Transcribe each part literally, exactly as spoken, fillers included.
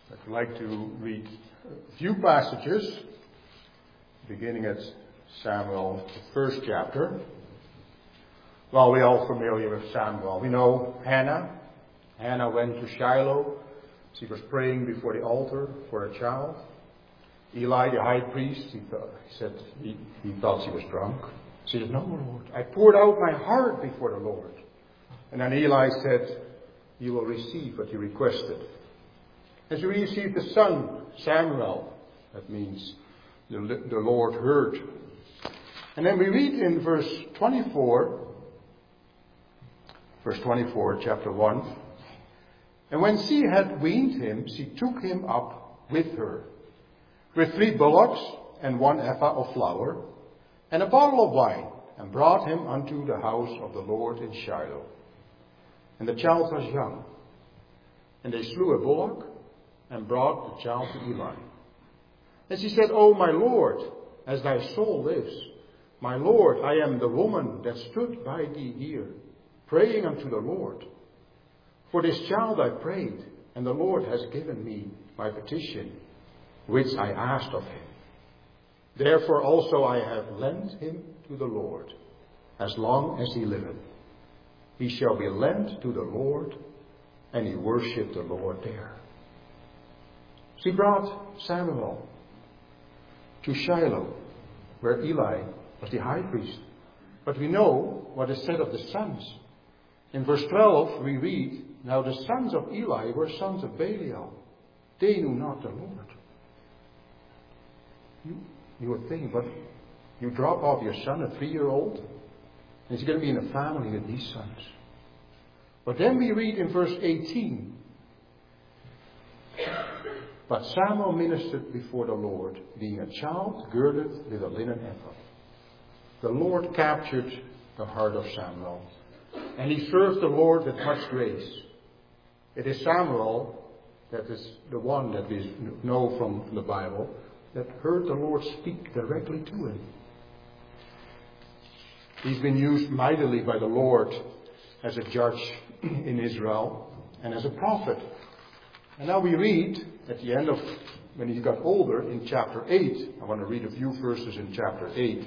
I'd like to read a few passages, beginning at Samuel, the first chapter. Well, we're all familiar with Samuel. We know Hannah. Hannah went to Shiloh. She was praying before the altar for a child. Eli, the high priest, he, thought, he said he, he thought she was drunk. She said, "No, Lord, I poured out my heart before the Lord." And then Eli said, "You will receive what you requested." And she received the son, Samuel. That means the, the Lord heard. And then we read in verse twenty-four, verse twenty-four, chapter one. "And when she had weaned him, she took him up with her, with three bullocks and one ephah of flour, and a bottle of wine, and brought him unto the house of the Lord in Shiloh. And the child was young. And they slew a bullock, and brought the child to Eli. And she said, O my Lord, as thy soul lives, my Lord, I am the woman that stood by thee here, praying unto the Lord. For this child I prayed, and the Lord has given me my petition, which I asked of him. Therefore also I have lent him to the Lord, as long as he liveth. He shall be lent to the Lord, and he worshipped the Lord there." She brought Samuel to Shiloh, where Eli was the high priest. But we know what is said of the sons. In verse twelve we read, "Now the sons of Eli were sons of Belial. They knew not the Lord." You, you would think, but you drop off your son, a three-year-old, and he's going to be in a family with these sons. But then we read in verse eighteen, "But Samuel ministered before the Lord, being a child girded with a linen ephod." The Lord captured the heart of Samuel, and he served the Lord with much grace. It is Samuel that is the one that we know from the Bible that heard the Lord speak directly to him. He's been used mightily by the Lord as a judge in Israel and as a prophet. And now we read at the end of, when he got older, in chapter eight. I want to read a few verses in chapter eight.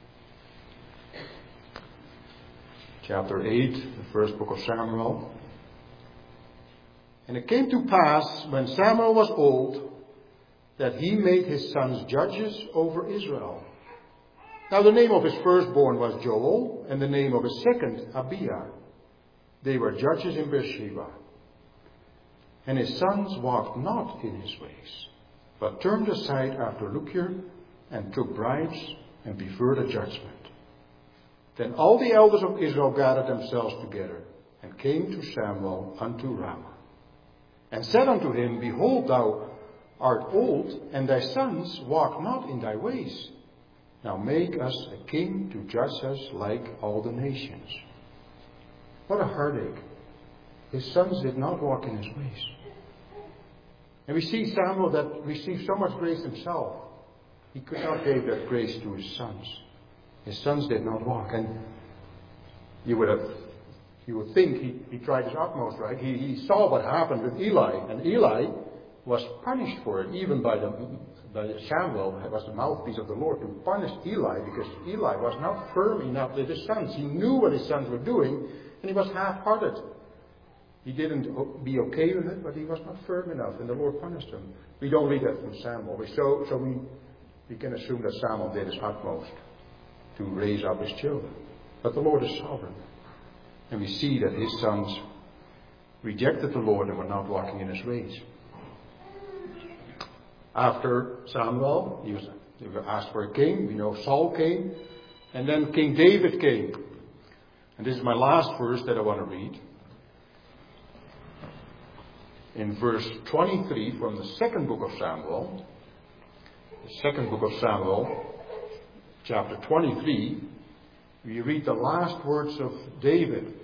Chapter eight, the first book of Samuel. "And it came to pass, when Samuel was old, that he made his sons judges over Israel. Now the name of his firstborn was Joel, and the name of his second Abiah. They were judges in Beersheba. And his sons walked not in his ways, but turned aside after lucre, and took bribes, and preferred a judgment. Then all the elders of Israel gathered themselves together, and came to Samuel unto Ramah, and said unto him, Behold, thou art old, and thy sons walk not in thy ways. Now make us a king to judge us like all the nations." What a heartache. His sons did not walk in his ways. And we see Samuel that received so much grace himself. He could not give that grace to his sons. His sons did not walk. And you would have, you would think he, he tried his utmost, right? He, he saw what happened with Eli. And Eli was punished for it, even by the by Samuel, was the mouthpiece of the Lord to punish Eli, because Eli was not firm enough with his sons. He knew what his sons were doing, and he was half-hearted. He didn't be okay with it, but he was not firm enough, and the Lord punished him. We don't read that from Samuel. So, so we, we can assume that Samuel did his utmost to raise up his children. But the Lord is sovereign. And we see that his sons rejected the Lord and were not walking in his ways. After Samuel, he was, he was asked for a king. We know Saul came. And then King David came. And this is my last verse that I want to read. In verse twenty-three from the second book of Samuel. The second book of Samuel, chapter twenty-three. We read the last words of David.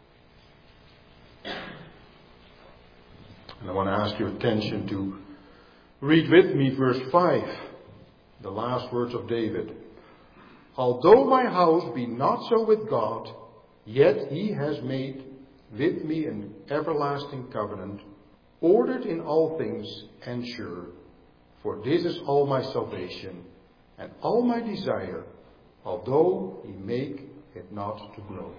And I want to ask your attention to read with me verse five, the last words of David. "Although my house be not so with God, yet he has made with me an everlasting covenant, ordered in all things and sure, for this is all my salvation and all my desire, although he make it not to grow.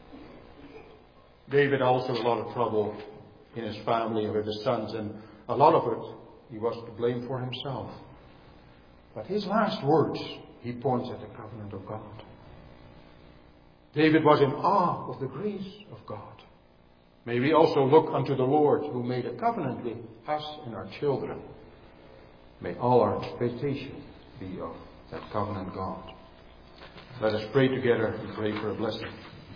David also had a lot of trouble in his family and with his sons, and a lot of it he was to blame for himself. But his last words, he points at the covenant of God. David was in awe of the grace of God. May we also look unto the Lord, who made a covenant with us and our children. May all our expectation be of that covenant God. Let us pray together and pray for a blessing.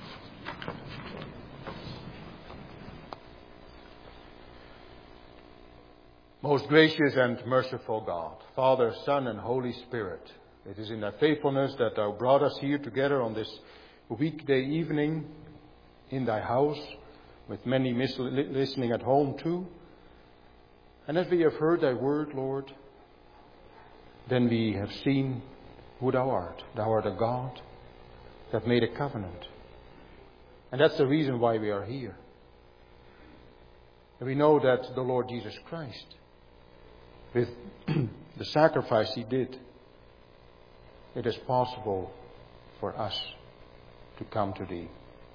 Most gracious and merciful God, Father, Son, and Holy Spirit, it is in thy faithfulness that thou brought us here together on this weekday evening in thy house, with many listening at home too. And as we have heard thy word, Lord, then we have seen who thou art. Thou art a God that made a covenant. And that's the reason why we are here. And we know that the Lord Jesus Christ, with the sacrifice he did, it is possible for us to come to thee.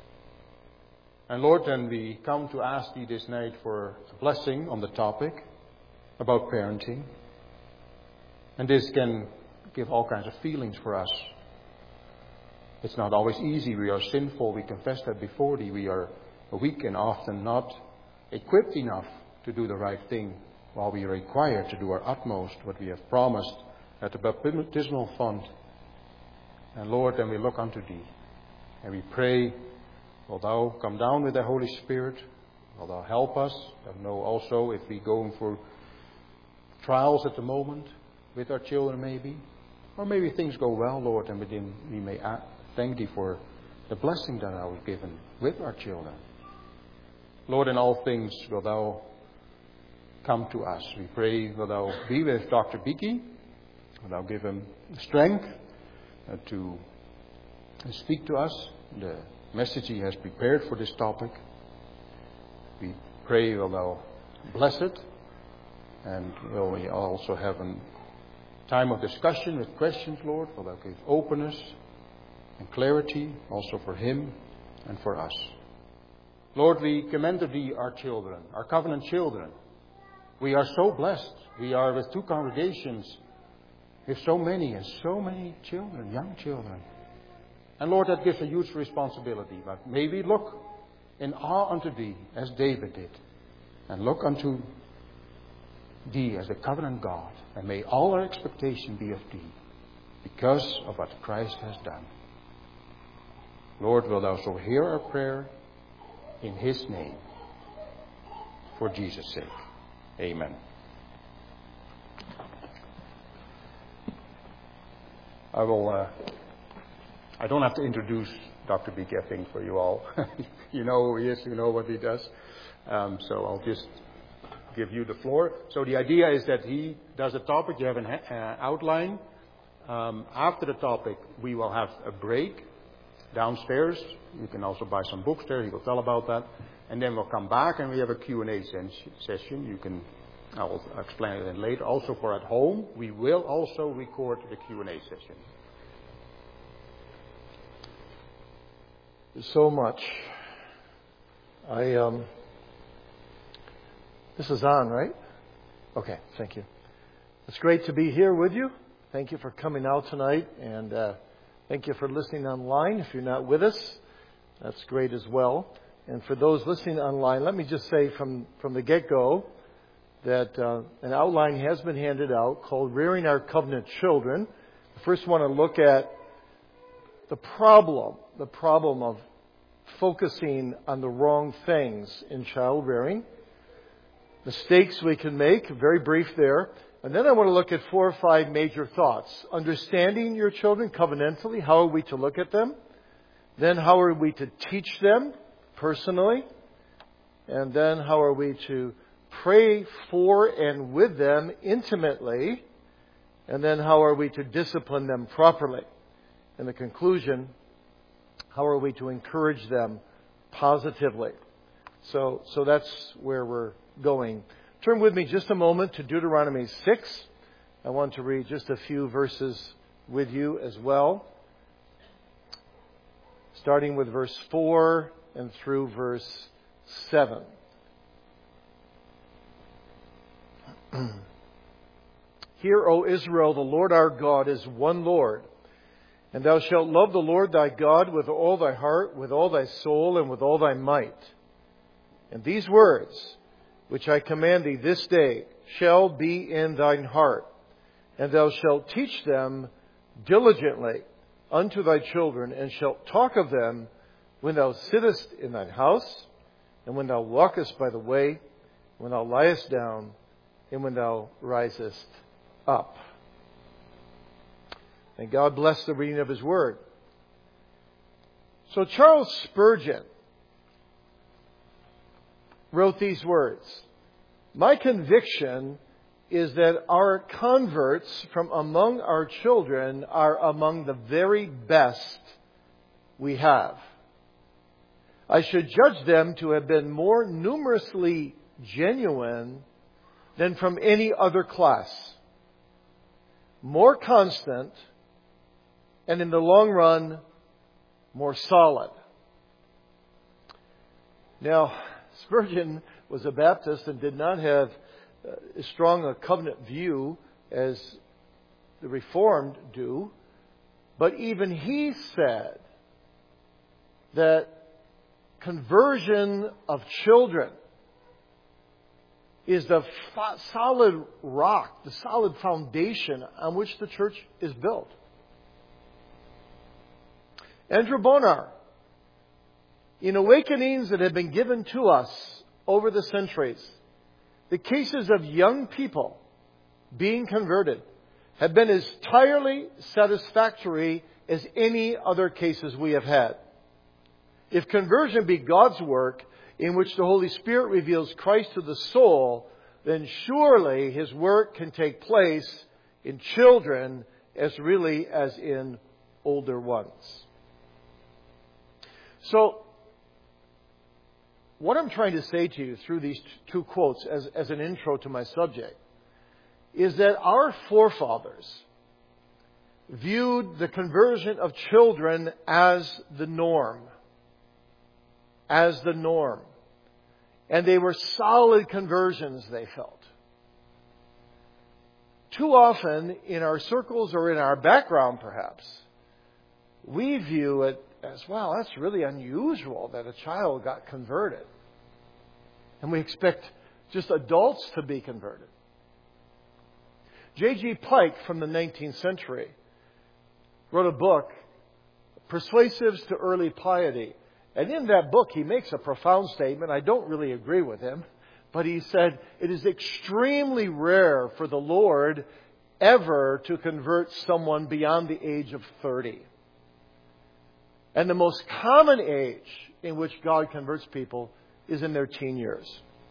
And Lord, then we come to ask thee this night for a blessing on the topic about parenting. And this can give all kinds of feelings for us. It's not always easy. We are sinful. We confess that before thee. We are weak and often not equipped enough to do the right thing, while we are required to do our utmost, what we have promised at the baptismal font. And Lord, then we look unto thee, and we pray, will thou come down with the Holy Spirit, will thou help us, and know also if we go for trials at the moment, with our children maybe, or maybe things go well, Lord, and within we may thank thee for the blessing that thou hast given with our children. Lord, in all things will thou come to us. We pray, will thou be with Doctor Beaky, will thou give him strength uh, to speak to us the message he has prepared for this topic. We pray, will thou bless it, and will we also have a time of discussion with questions, Lord, will thou give openness and clarity also for him and for us. Lord, we commend to thee our children, our covenant children. We are so blessed. We are with two congregations, with so many and so many children, young children. And Lord, that gives a huge responsibility. But may we look in awe unto thee, as David did, and look unto thee as the covenant God. And may all our expectation be of thee, because of what Christ has done. Lord, will thou so hear our prayer in his name, for Jesus' sake. Amen. I will, uh, I don't have to introduce Doctor Beaky, I think, for you all. You know who he is, you know what he does. Um, so I'll just give you the floor. So the idea is that he does a topic, you have an uh, outline. Um, after the topic, we will have a break downstairs. You can also buy some books there, he will tell about that. And then we'll come back and we have a Q and A session. You can, I will explain it later. Also for at home, we will also record the Q and A session. So much. I um. This is on, right? Okay, thank you. It's great to be here with you. Thank you for coming out tonight, and uh, thank you for listening online. If you're not with us, that's great as well. And for those listening online, let me just say from, from the get-go that uh, an outline has been handed out called Rearing Our Covenant Children. I first want to look at the problem, the problem of focusing on the wrong things in child rearing. Mistakes we can make, very brief there. And then I want to look at four or five major thoughts. Understanding your children covenantally, how are we to look at them? Then how are we to teach them personally? And then how are we to pray for and with them intimately? And then how are we to discipline them properly? And the conclusion, how are we to encourage them positively? So, so that's where we're going. Turn with me just a moment to Deuteronomy six. I want to read just a few verses with you as well. Starting with verse four and through verse seven. Hear, O Israel, the Lord our God is one Lord. And thou shalt love the Lord thy God with all thy heart, with all thy soul, and with all thy might. And these words, which I command thee this day, shall be in thine heart. And thou shalt teach them diligently unto thy children, and shalt talk of them when thou sittest in thine house, and when thou walkest by the way, when thou liest down, and when thou risest up. And God bless the reading of His Word. So Charles Spurgeon wrote these words. My conviction is that our converts from among our children are among the very best we have. I should judge them to have been more numerously genuine than from any other class. More constant, and in the long run, more solid. Now, Spurgeon was a Baptist and did not have as strong a covenant view as the Reformed do, but even he said that conversion of children is the fo- solid rock, the solid foundation on which the church is built. Andrew Bonar, in awakenings that have been given to us over the centuries, the cases of young people being converted have been as entirely satisfactory as any other cases we have had. If conversion be God's work, in which the Holy Spirit reveals Christ to the soul, then surely His work can take place in children as really as in older ones. So, what I'm trying to say to you through these two quotes as, as an intro to my subject is that our forefathers viewed the conversion of children as the norm. As the norm. And they were solid conversions, they felt. Too often, in our circles or in our background perhaps, we view it as, well, that's really unusual that a child got converted. And we expect just adults to be converted. J G Pike from the nineteenth century wrote a book, Persuasives to Early Piety. And in that book, he makes a profound statement. I don't really agree with him. But he said, it is extremely rare for the Lord ever to convert someone beyond the age of thirty. And the most common age in which God converts people is in their teen years.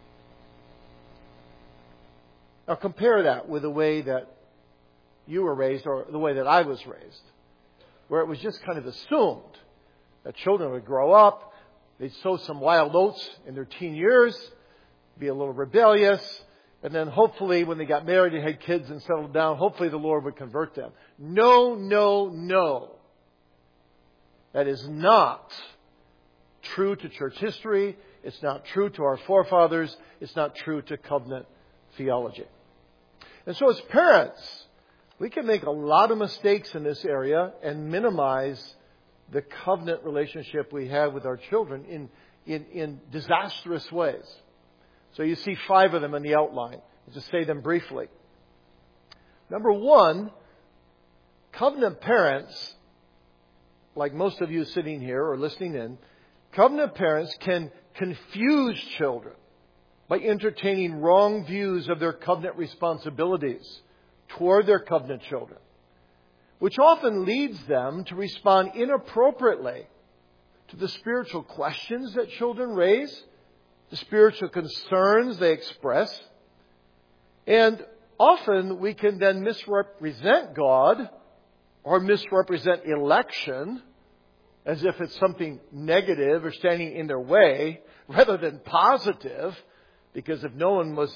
Now compare that with the way that you were raised or the way that I was raised, where it was just kind of assumed that children would grow up, they'd sow some wild oats in their teen years, be a little rebellious, and then hopefully when they got married and had kids and settled down, hopefully the Lord would convert them. No, no, no. That is not true to church history. It's not true to our forefathers. It's not true to covenant theology. And so as parents, we can make a lot of mistakes in this area and minimize the covenant relationship we have with our children in, in, in disastrous ways. So you see five of them in the outline. I'll just say them briefly. Number one, covenant parents, like most of you sitting here or listening in, covenant parents can confuse children by entertaining wrong views of their covenant responsibilities toward their covenant children, which often leads them to respond inappropriately to the spiritual questions that children raise, the spiritual concerns they express. And often we can then misrepresent God or misrepresent election as if it's something negative or standing in their way rather than positive, because if no one was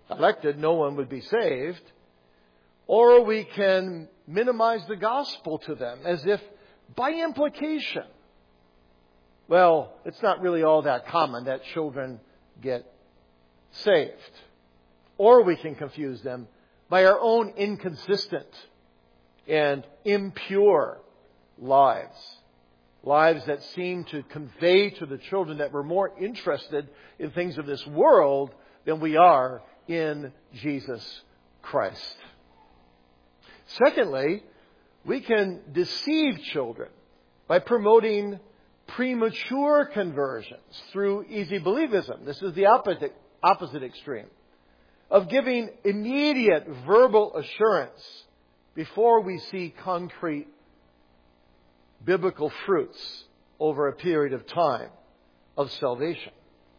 elected, no one would be saved. Or we can minimize the gospel to them as if by implication, well, it's not really all that common that children get saved. Or we can confuse them by our own inconsistent and impure lives. Lives that seem to convey to the children that we're more interested in things of this world than we are in Jesus Christ. Secondly, we can deceive children by promoting premature conversions through easy believism. This is the opposite, opposite extreme of giving immediate verbal assurance before we see concrete biblical fruits over a period of time of salvation.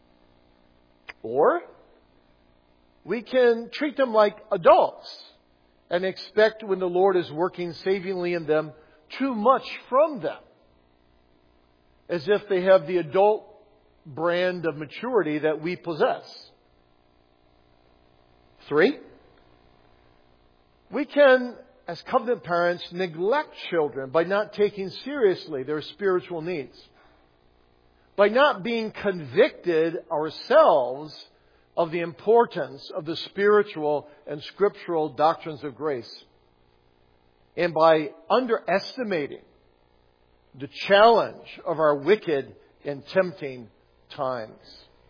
Or we can treat them like adults and expect when the Lord is working savingly in them too much from them, as if they have the adult brand of maturity that we possess. Three, we can, as covenant parents, neglect children by not taking seriously their spiritual needs, by not being convicted ourselves of the importance of the spiritual and scriptural doctrines of grace, and by underestimating the challenge of our wicked and tempting times.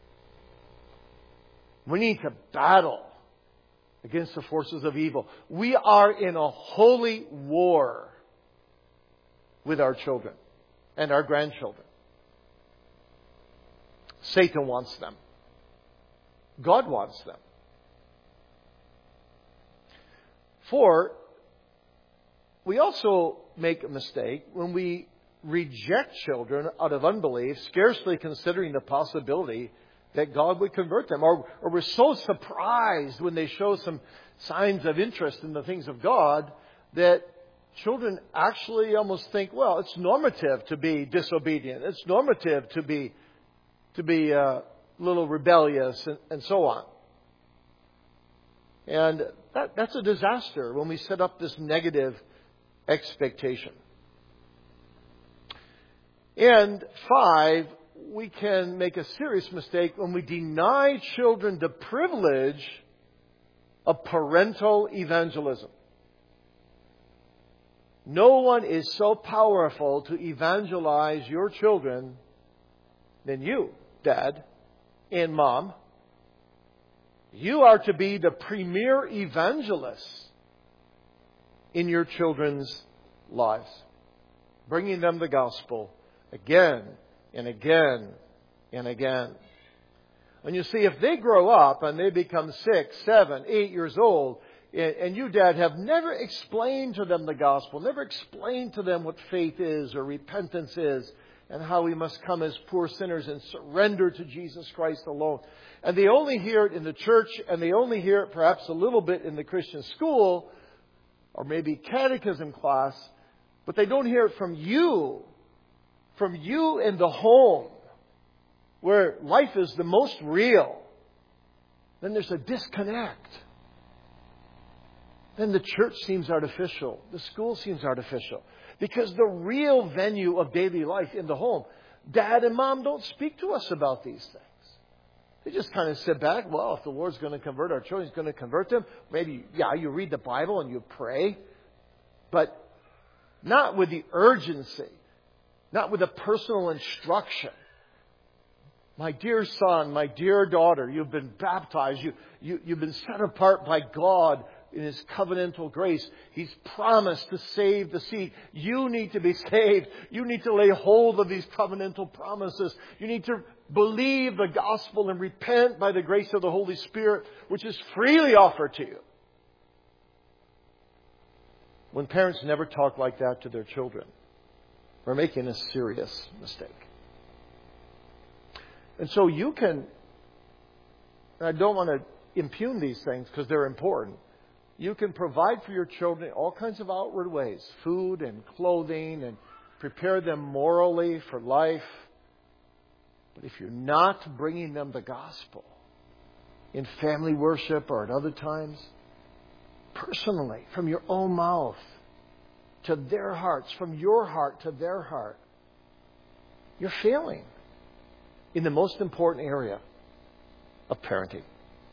We need to battle against the forces of evil. We are in a holy war with our children and our grandchildren. Satan wants them. God wants them. Four, we also make a mistake when we reject children out of unbelief, scarcely considering the possibility that God would convert them. Or, or we're so surprised when they show some signs of interest in the things of God that children actually almost think, well, it's normative to be disobedient. It's normative to be to be uh, a little rebellious and, and so on. And that, that's a disaster when we set up this negative expectation. And five, we can make a serious mistake when we deny children the privilege of parental evangelism. No one is so powerful to evangelize your children than you, Dad and Mom. You are to be the premier evangelists in your children's lives, bringing them the gospel again and again and again. And you see, if they grow up and they become six, seven, eight years old, and you, Dad, have never explained to them the gospel, never explained to them what faith is or repentance is, and how we must come as poor sinners and surrender to Jesus Christ alone. And they only hear it in the church, and they only hear it perhaps a little bit in the Christian school, or maybe catechism class, but they don't hear it from you, from you in the home, where life is the most real. Then there's a disconnect. Then the church seems artificial. The school seems artificial. Because the real venue of daily life in the home, Dad and Mom don't speak to us about these things. They just kind of sit back. Well, if the Lord's going to convert our children, He's going to convert them. Maybe, yeah, you read the Bible and you pray. But not with the urgency. Not with a personal instruction. My dear son, my dear daughter, you've been baptized. You, you, you've been set apart by God in His covenantal grace. He's promised to save the seed. You need to be saved. You need to lay hold of these covenantal promises. You need to believe the gospel and repent by the grace of the Holy Spirit, which is freely offered to you. When parents never talk like that to their children, we're making a serious mistake. And so you can, and I don't want to impugn these things because they're important. You can provide for your children all kinds of outward ways, food and clothing, and prepare them morally for life. But if you're not bringing them the gospel, in family worship or at other times. Personally, from your own mouth to their hearts, from your heart to their heart. You're failing in the most important area of parenting.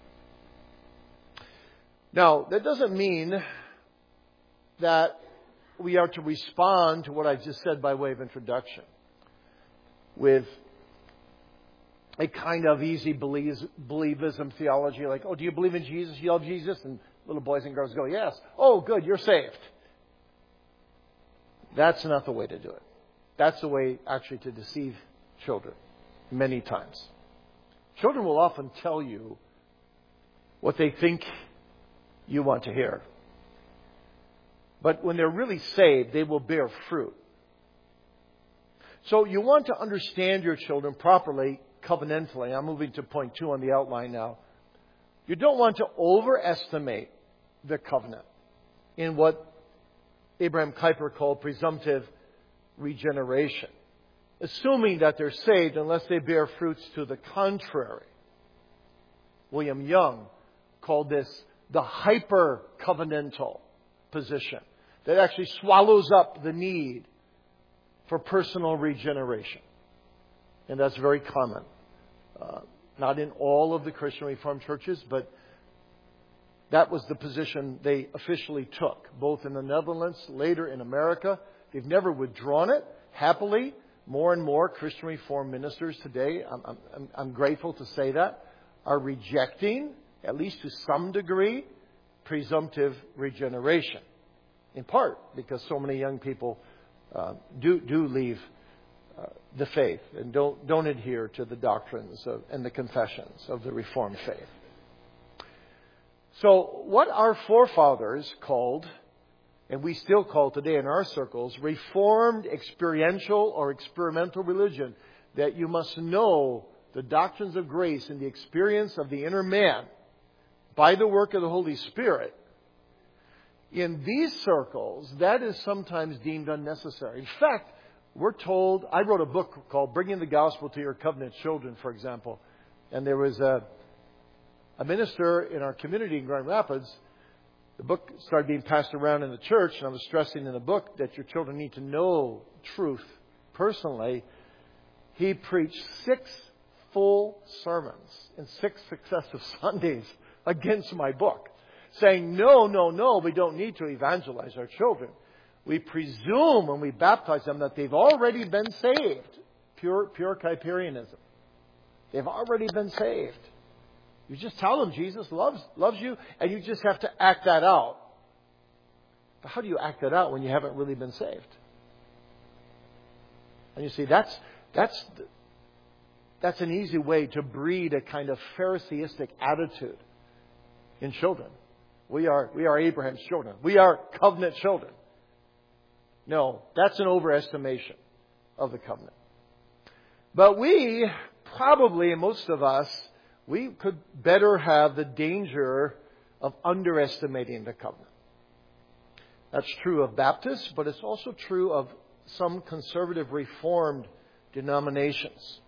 Now, that doesn't mean that we are to respond to what I just said by way of introduction with a kind of easy believism theology, like, oh, do you believe in Jesus? You love Jesus? And little boys and girls go, yes. Oh, good, you're saved. That's not the way to do it. That's the way, actually, to deceive children many times. Children will often tell you what they think you want to hear. But when they're really saved, they will bear fruit. So you want to understand your children properly, covenantally. I'm moving to point two on the outline now. You don't want to overestimate the covenant in what Abraham Kuyper called presumptive regeneration, assuming that they're saved unless they bear fruits to the contrary. William Young called this the hyper-covenantal position that actually swallows up the need for personal regeneration. And that's very common. Uh, not in all of the Christian Reformed churches, but that was the position they officially took, both in the Netherlands, later in America. They've never withdrawn it. Happily, more and more Christian Reformed ministers today, I'm, I'm, I'm grateful to say that, are rejecting, at least to some degree, presumptive regeneration. In part because so many young people uh, do do leave uh, the faith and don't don't adhere to the doctrines of, and the confessions of the Reformed faith. So what our forefathers called, and we still call today in our circles, Reformed experiential or experimental religion, that you must know the doctrines of grace and the experience of the inner man by the work of the Holy Spirit. In these circles, that is sometimes deemed unnecessary. In fact, we're told, I wrote a book called Bringing the Gospel to Your Covenant Children, for example. And there was a, a minister in our community in Grand Rapids. The book started being passed around in the church, and I was stressing in the book that your children need to know truth personally. He preached six full sermons in six successive Sundays against my book, saying, no, no, no, we don't need to evangelize our children. We presume when we baptize them that they've already been saved. Pure, pure Kuyperianism. They've already been saved. You just tell them Jesus loves, loves you, and you just have to act that out. But how do you act that out when you haven't really been saved? And you see, that's, that's, that's an easy way to breed a kind of Pharisaistic attitude in children. We are, we are Abraham's children. We are covenant children. No, that's an overestimation of the covenant. But we, probably, most of us, we could better have the danger of underestimating the covenant. That's true of Baptists, but it's also true of some conservative Reformed denominations.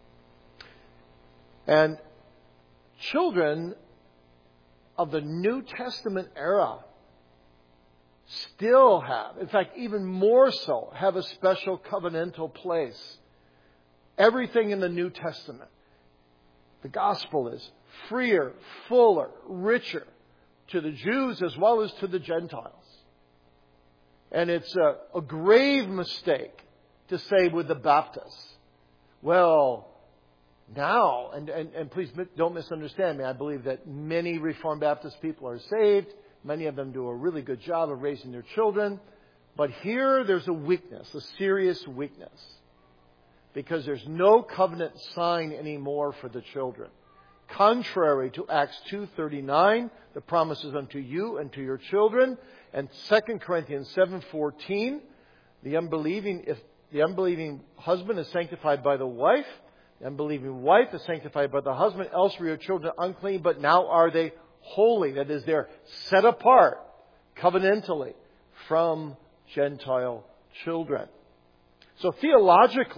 And children of the New Testament era still have, in fact, even more so, have a special covenantal place. Everything in the New Testament, the gospel is freer, fuller, richer to the Jews as well as to the Gentiles. And it's a, a grave mistake to say with the Baptists, well, now, and, and, and please don't misunderstand me, I believe that many Reformed Baptist people are saved. Many of them do a really good job of raising their children. But here there's a weakness, a serious weakness. Because there's no covenant sign anymore for the children. Contrary to Acts two thirty-nine, the promises unto you and to your children. And Second Corinthians seven fourteen, the unbelieving, if the unbelieving husband is sanctified by the wife, the unbelieving wife is sanctified by the husband, else were your children unclean, but now are they holy. That is, they're set apart covenantally from Gentile children. So theologically,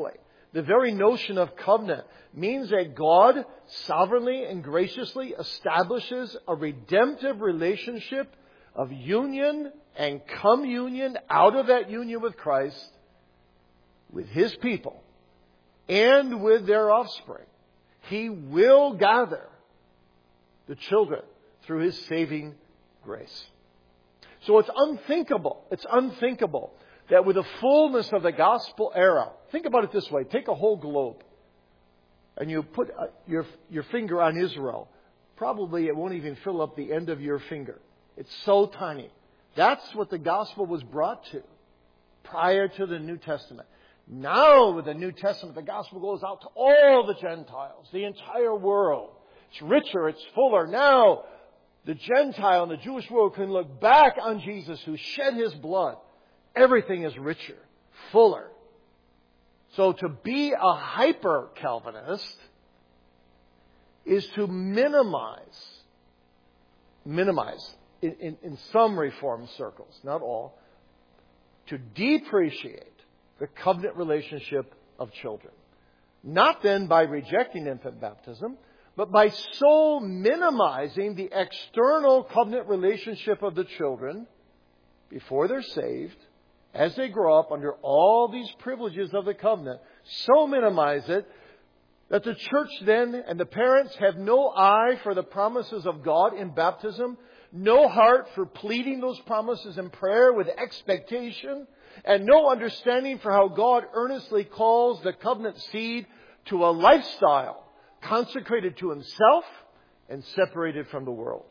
the very notion of covenant means that God sovereignly and graciously establishes a redemptive relationship of union and communion out of that union with Christ, with His people, and with their offspring. He will gather the children through His saving grace. So it's unthinkable, it's unthinkable that with the fullness of the gospel era, think about it this way, take a whole globe and you put your, your finger on Israel. Probably it won't even fill up the end of your finger. It's so tiny. That's what the gospel was brought to prior to the New Testament. Now with the New Testament, the gospel goes out to all the Gentiles, the entire world. It's richer, it's fuller. Now the Gentile and the Jewish world can look back on Jesus who shed His blood. Everything is richer, fuller. So to be a hyper-Calvinist is to minimize, minimize, in, in, in some Reformed circles, not all, to depreciate the covenant relationship of children. Not then by rejecting infant baptism, but by so minimizing the external covenant relationship of the children before they're saved, as they grow up under all these privileges of the covenant, so minimize it that the church then and the parents have no eye for the promises of God in baptism, no heart for pleading those promises in prayer with expectation, and no understanding for how God earnestly calls the covenant seed to a lifestyle consecrated to Himself and separated from the world.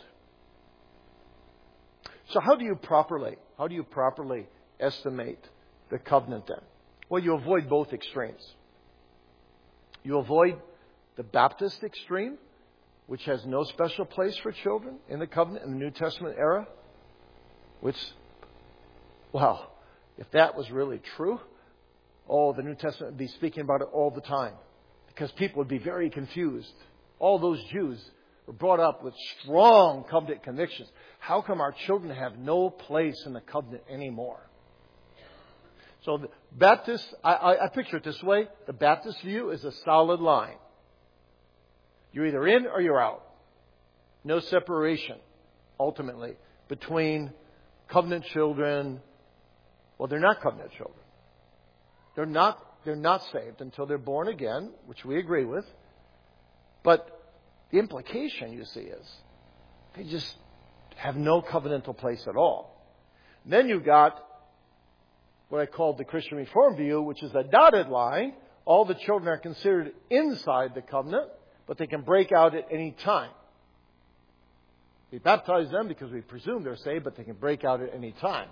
So how do you properly, how do you properly estimate the covenant then? Well, you avoid both extremes. You avoid the Baptist extreme, which has no special place for children in the covenant in the New Testament era, which, wow, if that was really true, oh, the New Testament would be speaking about it all the time, because people would be very confused. All those Jews were brought up with strong covenant convictions. How come our children have no place in the covenant anymore? So the Baptist, I, I, I picture it this way. The Baptist view is a solid line. You're either in or you're out. No separation, ultimately, between covenant children. Well, they're not covenant children. They're not, they're not saved until they're born again, which we agree with. But the implication, you see, is they just have no covenantal place at all. And then you've got what I call the Christian Reform view, which is a dotted line. All the children are considered inside the covenant, but they can break out at any time. We baptize them because we presume they're saved, but they can break out at any time.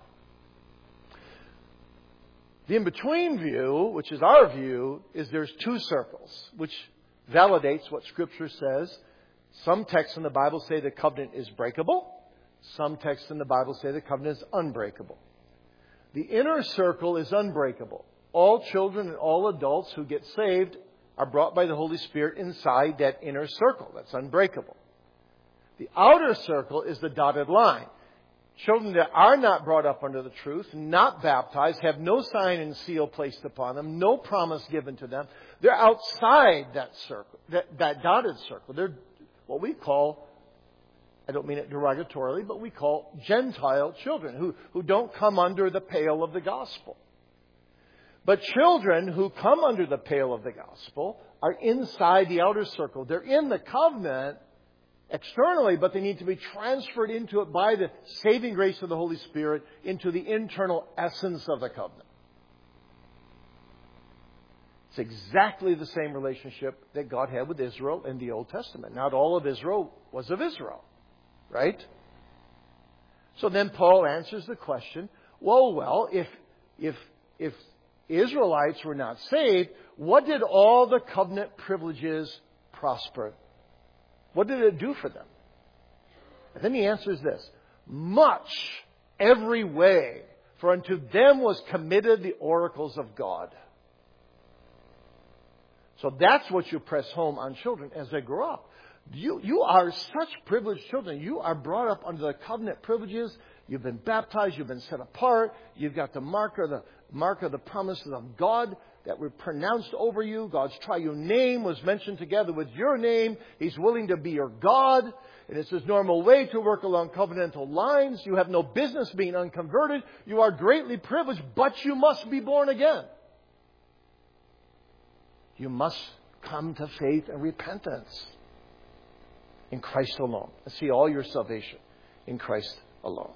The in-between view, which is our view, is there's two circles, which validates what Scripture says. Some texts in the Bible say the covenant is breakable. Some texts in the Bible say the covenant is unbreakable. The inner circle is unbreakable. All children and all adults who get saved are brought by the Holy Spirit inside that inner circle. That's unbreakable. The outer circle is the dotted line. Children that are not brought up under the truth, not baptized, have no sign and seal placed upon them, no promise given to them. They're outside that circle, that, that dotted circle. They're what we call, I don't mean it derogatorily, but we call Gentile children who, who don't come under the pale of the gospel. But children who come under the pale of the gospel are inside the outer circle. They're in the covenant externally, but they need to be transferred into it by the saving grace of the Holy Spirit into the internal essence of the covenant. It's exactly the same relationship that God had with Israel in the Old Testament. Not all of Israel was of Israel, right? So then Paul answers the question, well, well, if, if, if Israelites were not saved, what did all the covenant privileges prosper? What did it do for them? And then he answers this. Much, every way, for unto them was committed the oracles of God. So that's what you press home on children as they grow up. You, you are such privileged children. You are brought up under the covenant privileges. You've been baptized. You've been set apart. You've got the mark of the, mark of the promises of God. that were pronounced over you. God's triune name was mentioned together with your name. He's willing to be your God. And it's His normal way to work along covenantal lines. You have no business being unconverted. You are greatly privileged, but you must be born again. You must come to faith and repentance in Christ alone and see all your salvation in Christ alone.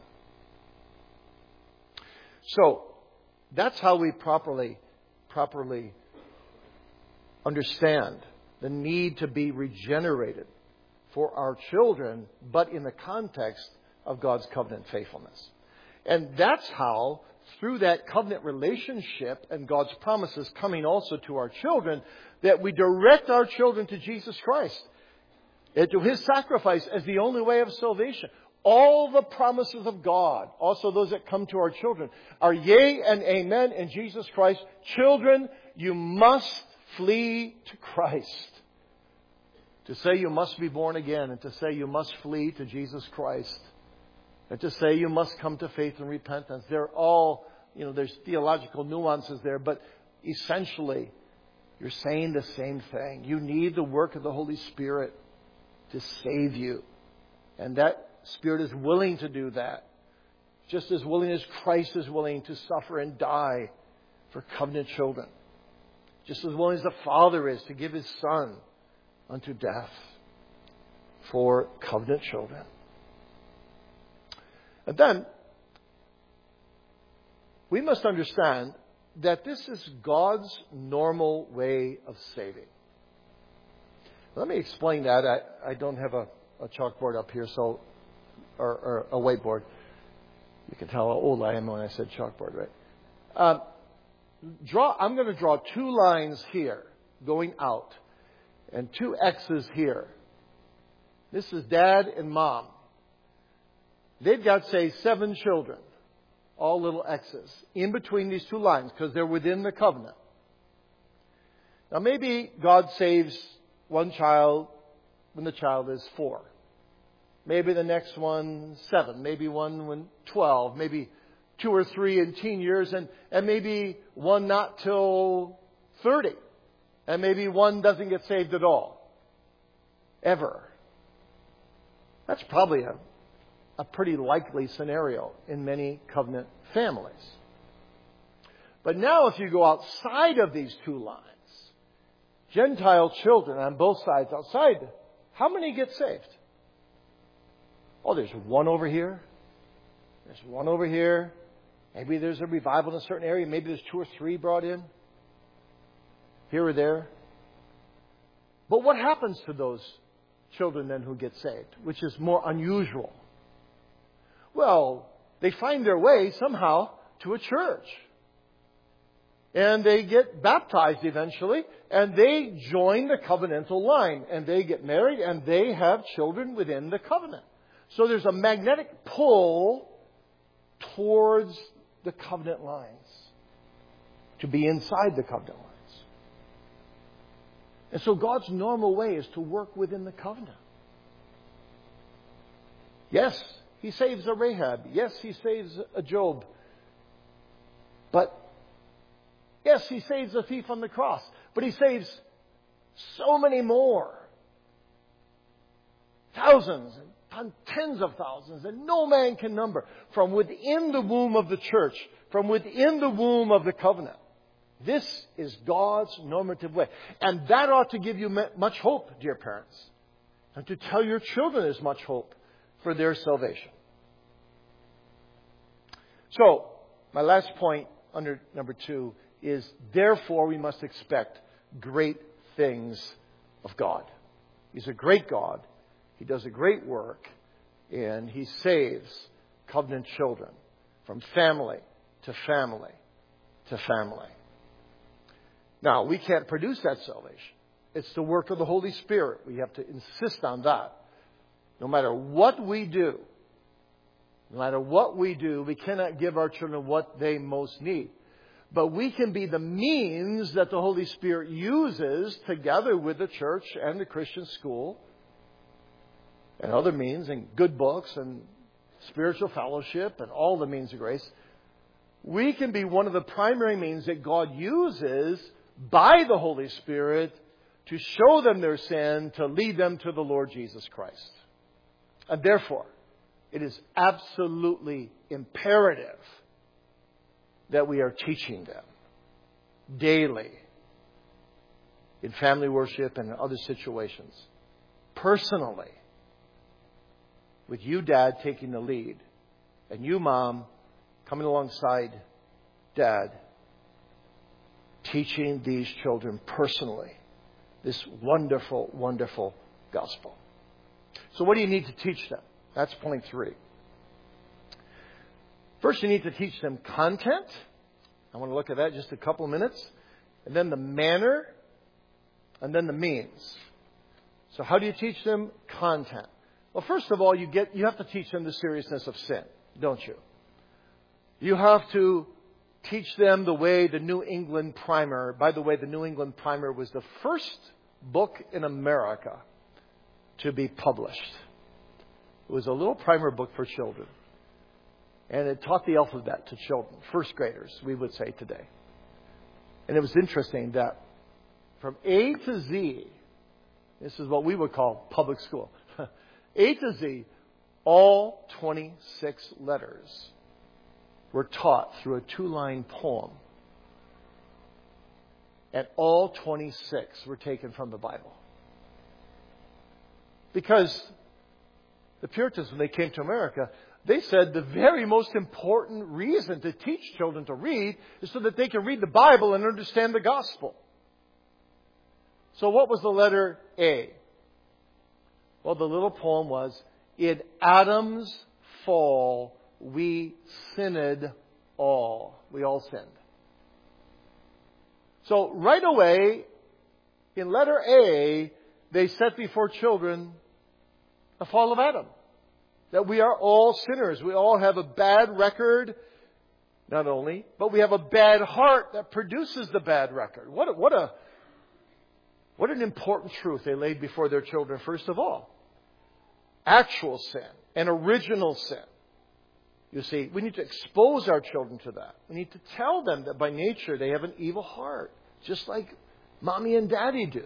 So, that's how we properly, properly understand the need to be regenerated for our children, but in the context of God's covenant faithfulness. And that's how, through that covenant relationship and God's promises coming also to our children, that we direct our children to Jesus Christ and to His sacrifice as the only way of salvation. All the promises of God, also those that come to our children, are yea and amen in Jesus Christ. Children, you must flee to Christ. To say you must be born again, and to say you must flee to Jesus Christ, and to say you must come to faith and repentance. They're all, you know, there's theological nuances there, but essentially, you're saying the same thing. You need the work of the Holy Spirit to save you. And that Spirit is willing to do that. Just as willing as Christ is willing to suffer and die for covenant children. Just as willing as the Father is to give His Son unto death for covenant children. And then, we must understand that this is God's normal way of saving. Let me explain that. I, I don't have a, a chalkboard up here, so or, or a whiteboard. You can tell how old I am when I said chalkboard, right? Uh, draw. I'm going to draw two lines here going out, and two X's here. This is Dad and Mom. They've got, say, seven children. All little X's in between these two lines because they're within the covenant. Now maybe God saves one child when the child is four. Maybe the next one seven. Maybe one when twelve. Maybe two or three in teen years. And, and maybe one not till thirty. And maybe one doesn't get saved at all. Ever. That's probably a A pretty likely scenario in many covenant families. But now if you go outside of these two lines, Gentile children on both sides outside, how many get saved? Oh, there's one over here. There's one over here. Maybe there's a revival in a certain area. Maybe there's two or three brought in. Here or there. But what happens to those children then who get saved? Which is more unusual. Well, they find their way somehow to a church. And they get baptized eventually. And they join the covenantal line. And they get married. And they have children within the covenant. So there's a magnetic pull towards the covenant lines. To be inside the covenant lines. And so God's normal way is to work within the covenant. Yes, He saves a Rahab. Yes, He saves a Job. But, yes, He saves a thief on the cross. But He saves so many more. Thousands and tens of thousands. And no man can number. From within the womb of the church. From within the womb of the covenant. This is God's normative way. And that ought to give you much hope, dear parents. And to tell your children there's much hope for their salvation. So, my last point under number two is, therefore we must expect great things of God. He's a great God. He does a great work. And He saves covenant children from family to family to family. Now, we can't produce that salvation. It's the work of the Holy Spirit. We have to insist on that. No matter what we do, no matter what we do, we cannot give our children what they most need. But we can be the means that the Holy Spirit uses together with the church and the Christian school and other means and good books and spiritual fellowship and all the means of grace. We can be one of the primary means that God uses by the Holy Spirit to show them their sin, to lead them to the Lord Jesus Christ. And therefore, it is absolutely imperative that we are teaching them daily in family worship and in other situations. Personally, with you, Dad, taking the lead, and you, Mom, coming alongside Dad, teaching these children personally this wonderful, wonderful gospel. So what do you need to teach them? That's point three. First, you need to teach them content. I want to look at that in just a couple of minutes. And then the manner. And then the means. So how do you teach them content? Well, first of all, you get you have to teach them the seriousness of sin, don't you? You have to teach them the way the New England Primer, by the way, the New England Primer was the first book in America to be published. It was a little primer book for children. And it taught the alphabet to children, first graders, we would say today. And it was interesting that from A to Z, this is what we would call public school, A to Z, all twenty-six letters were taught through a two-line poem. And all twenty-six were taken from the Bible. Because the Puritans, when they came to America, they said the very most important reason to teach children to read is so that they can read the Bible and understand the gospel. So what was the letter A? Well, the little poem was, in Adam's fall, we sinned all. We all sinned. So right away, in letter A, they set before children the fall of Adam. That we are all sinners. We all have a bad record, not only, but we have a bad heart that produces the bad record. What a, what a, what an important truth they laid before their children, first of all. Actual sin and original sin. You see, we need to expose our children to that. We need to tell them that by nature they have an evil heart, just like Mommy and Daddy do.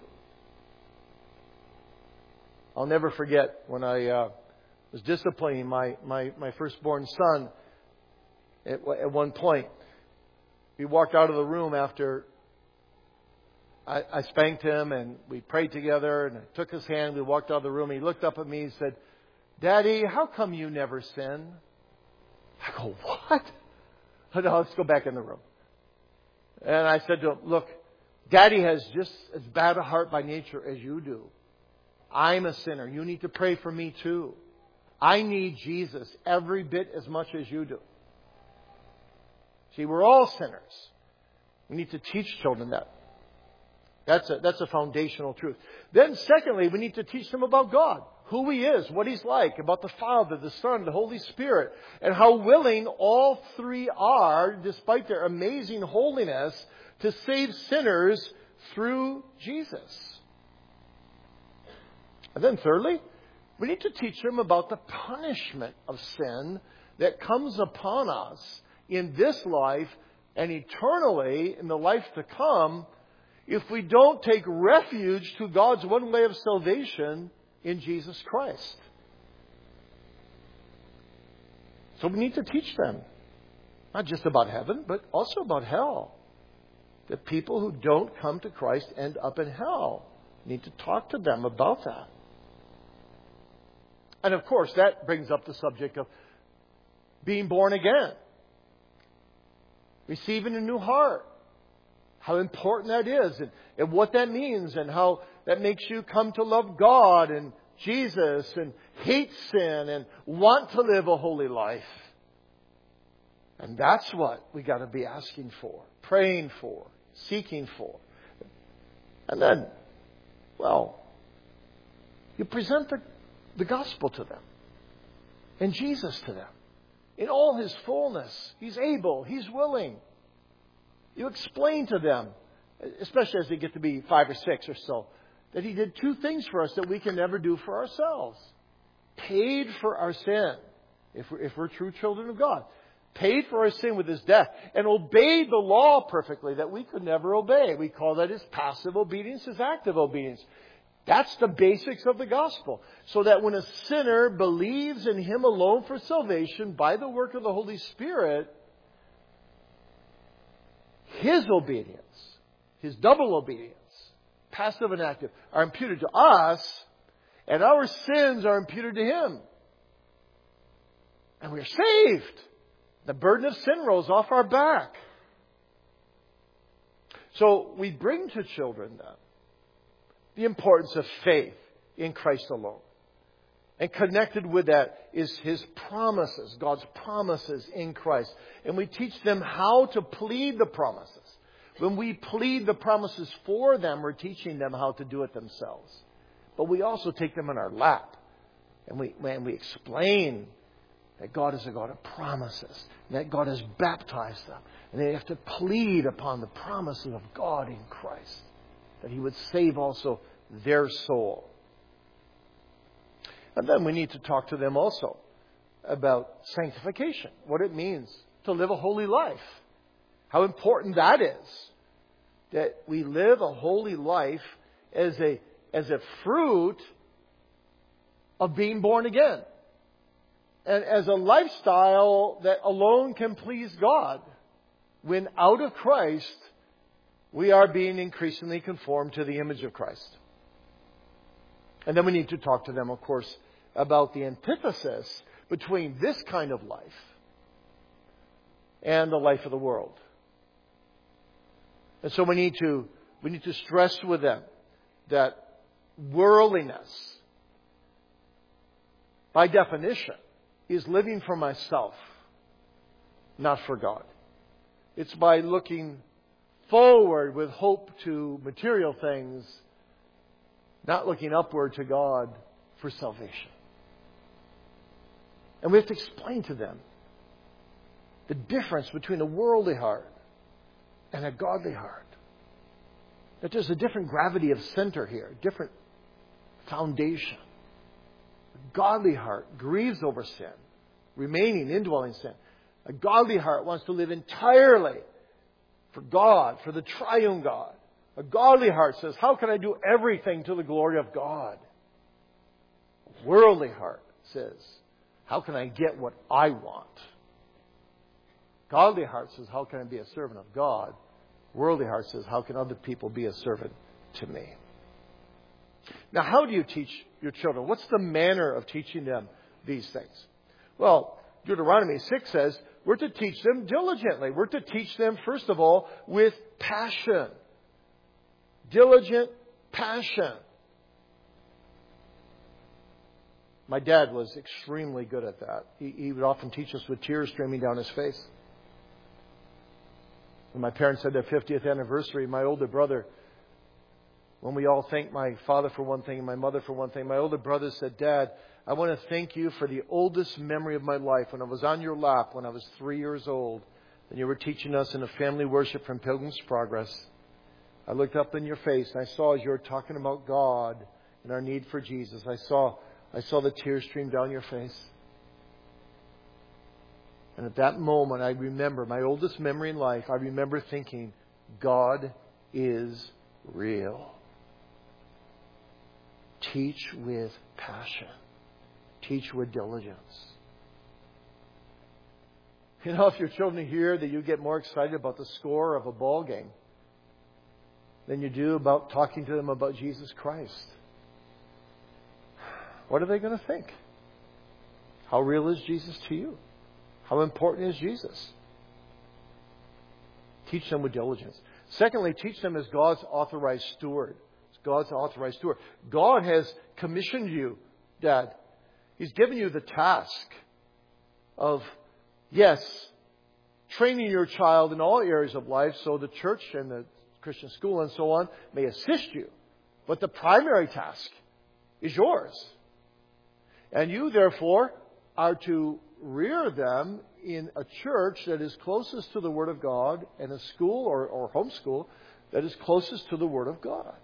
I'll never forget when I uh, was disciplining my, my, my firstborn son at, at one point. We walked out of the room after I, I spanked him, and we prayed together, and I took his hand. We walked out of the room. He looked up at me and said, "Daddy, how come you never sin?" I go, "What?" No, let's go back in the room. And I said to him, "Look, Daddy has just as bad a heart by nature as you do. I'm a sinner. You need to pray for me too. I need Jesus every bit as much as you do." See, we're all sinners. We need to teach children that. That's a, that's a foundational truth. Then secondly, we need to teach them about God. Who He is, what He's like, about the Father, the Son, the Holy Spirit, and how willing all three are, despite their amazing holiness, to save sinners through Jesus. And then thirdly, we need to teach them about the punishment of sin that comes upon us in this life and eternally in the life to come if we don't take refuge to God's one way of salvation in Jesus Christ. So we need to teach them, not just about heaven, but also about hell. The people who don't come to Christ end up in hell. We need to talk to them about that. And of course, that brings up the subject of being born again. Receiving a new heart. How important that is, and, and what that means, and how that makes you come to love God and Jesus and hate sin and want to live a holy life. And that's what we got to be asking for, praying for, seeking for. And then, well, you present the, the gospel to them and Jesus to them in all His fullness. He's able. He's willing. You explain to them, especially as they get to be five or six or so, that He did two things for us that we can never do for ourselves. Paid for our sin, if we're, if we're true children of God. paid for our sin with His death, and obeyed the law perfectly that we could never obey. We call that His passive obedience, His active obedience. That's the basics of the gospel. So that when a sinner believes in Him alone for salvation by the work of the Holy Spirit, His obedience, His double obedience, passive and active, are imputed to us, and our sins are imputed to Him. And we are saved. The burden of sin rolls off our back. So we bring to children then the importance of faith in Christ alone. And connected with that is His promises, God's promises in Christ. And we teach them how to plead the promises. When we plead the promises for them, we're teaching them how to do it themselves. But we also take them in our lap. And we, and we explain that God is a God of promises. And that God has baptized them. And they have to plead upon the promises of God in Christ. That He would save also their soul. And then we need to talk to them also about sanctification. What it means to live a holy life. How important that is. That we live a holy life as a, as a fruit of being born again. And as a lifestyle that alone can please God. When out of Christ, we are being increasingly conformed to the image of Christ. And then we need to talk to them, of course, about the antithesis between this kind of life and the life of the world. And so we need to, we need to stress with them that worldliness, by definition, is living for myself, not for God. It's by looking forward with hope to material things, not looking upward to God for salvation. And we have to explain to them the difference between a worldly heart and a godly heart. That there's a different gravity of center here, a different foundation. A godly heart grieves over sin, remaining indwelling sin. A godly heart wants to live entirely for God, for the triune God. A godly heart says, how can I do everything to the glory of God? A worldly heart says, how can I get what I want? Godly heart says, how can I be a servant of God? Worldly heart says, how can other people be a servant to me? Now, how do you teach your children? What's the manner of teaching them these things? Well, Deuteronomy six says, we're to teach them diligently. We're to teach them, first of all, with passion. Diligent passion. My dad was extremely good at that. He, he would often teach us with tears streaming down his face. When my parents had their fiftieth anniversary, my older brother, when we all thanked my father for one thing and my mother for one thing, my older brother said, Dad, I want to thank you for the oldest memory of my life when I was on your lap when I was three years old and you were teaching us in a family worship from Pilgrim's Progress. I looked up in your face and I saw as you were talking about God and our need for Jesus, I saw I saw the tears stream down your face. And at that moment, I remember, my oldest memory in life, I remember thinking, God is real. Teach with passion. Teach with diligence. You know, if your children hear that you get more excited about the score of a ball game than you do about talking to them about Jesus Christ, what are they going to think? How real is Jesus to you? How important is Jesus? Teach them with diligence. Secondly, teach them as God's authorized steward. As God's authorized steward. God has commissioned you, Dad. He's given you the task of, yes, training your child in all areas of life so the church and the Christian school and so on may assist you. But the primary task is yours. And you, therefore, are to rear them in a church that is closest to the Word of God and a school or, or homeschool that is closest to the Word of God.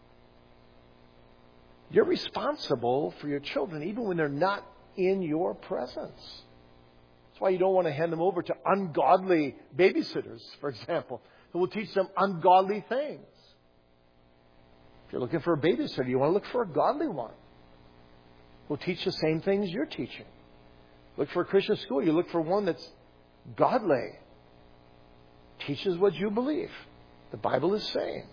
You're responsible for your children even when they're not in your presence. That's why you don't want to hand them over to ungodly babysitters, for example, who will teach them ungodly things. If you're looking for a babysitter, you want to look for a godly one who will teach the same things you're teaching. Look for a Christian school. You look for one that's godly, teaches what you believe the Bible is saying.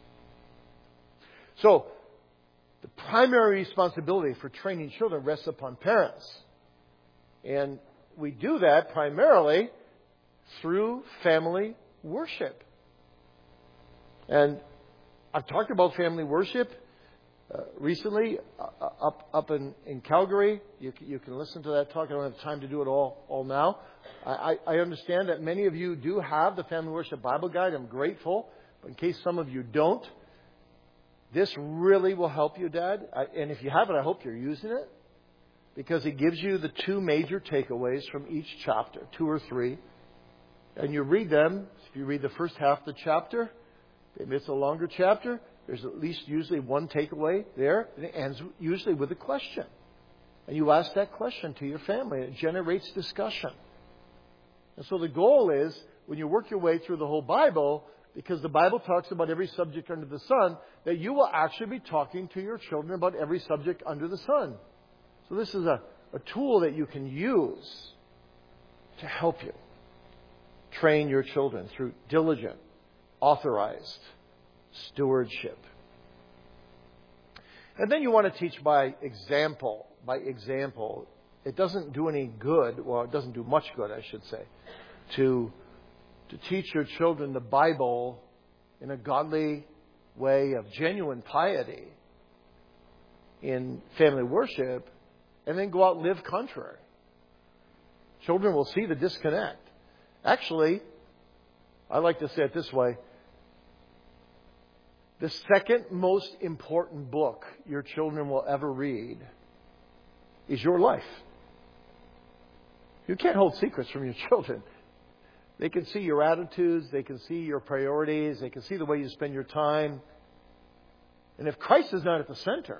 So, the primary responsibility for training children rests upon parents. And we do that primarily through family worship. And I've talked about family worship uh, recently uh, up up in, in Calgary. You, you can listen to that talk. I don't have time to do it all, all now. I, I understand that many of you do have the Family Worship Bible Guide. I'm grateful. But in case some of you don't, this really will help you, Dad. I, and if you have it, I hope you're using it. Because it gives you the two major takeaways from each chapter, two or three. And you read them. If you read the first half of the chapter, maybe it's a longer chapter, there's at least usually one takeaway there. And it ends usually with a question. And you ask that question to your family. It generates discussion. And so the goal is, when you work your way through the whole Bible, because the Bible talks about every subject under the sun, that you will actually be talking to your children about every subject under the sun. So this is a, a tool that you can use to help you train your children through diligent, authorized stewardship. And then you want to teach by example. By example. It doesn't do any good, well, it doesn't do much good, I should say, to, to teach your children the Bible in a godly way of genuine piety in family worship and then go out and live contrary. Children will see the disconnect. Actually, I like to say it this way. The second most important book your children will ever read is your life. You can't hold secrets from your children. They can see your attitudes. They can see your priorities. They can see the way you spend your time. And if Christ is not at the center,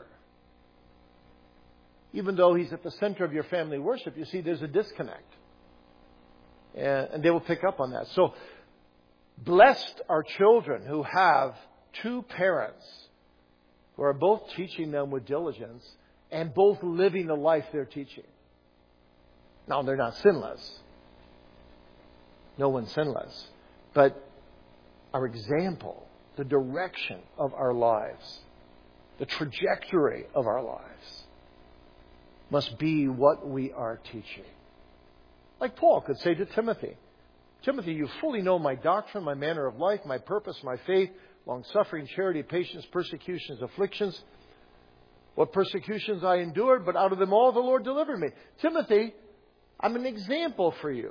even though He's at the center of your family worship, you see there's a disconnect. And, and they will pick up on that. So, blessed are children who have two parents who are both teaching them with diligence and both living the life they're teaching. Now, they're not sinless. No one's sinless. But our example, the direction of our lives, the trajectory of our lives must be what we are teaching. Like Paul could say to Timothy, Timothy, you fully know my doctrine, my manner of life, my purpose, my faith, long-suffering, charity, patience, persecutions, afflictions. What persecutions I endured, but out of them all the Lord delivered me. Timothy, I'm an example for you.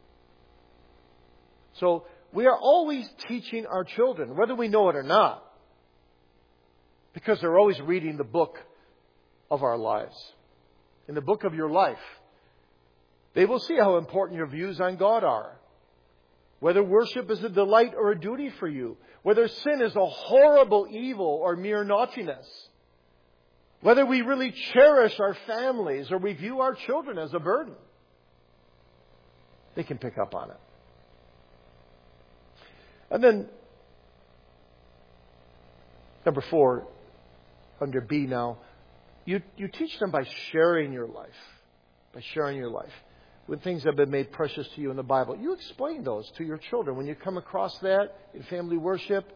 So we are always teaching our children, whether we know it or not, because they're always reading the book of our lives. In the book of your life, they will see how important your views on God are. Whether worship is a delight or a duty for you. Whether sin is a horrible evil or mere naughtiness. Whether we really cherish our families or we view our children as a burden. They can pick up on it. And then, number four, under B now, you, you teach them by sharing your life. By sharing your life. With things that have been made precious to you in the Bible. You explain those to your children. When you come across that in family worship,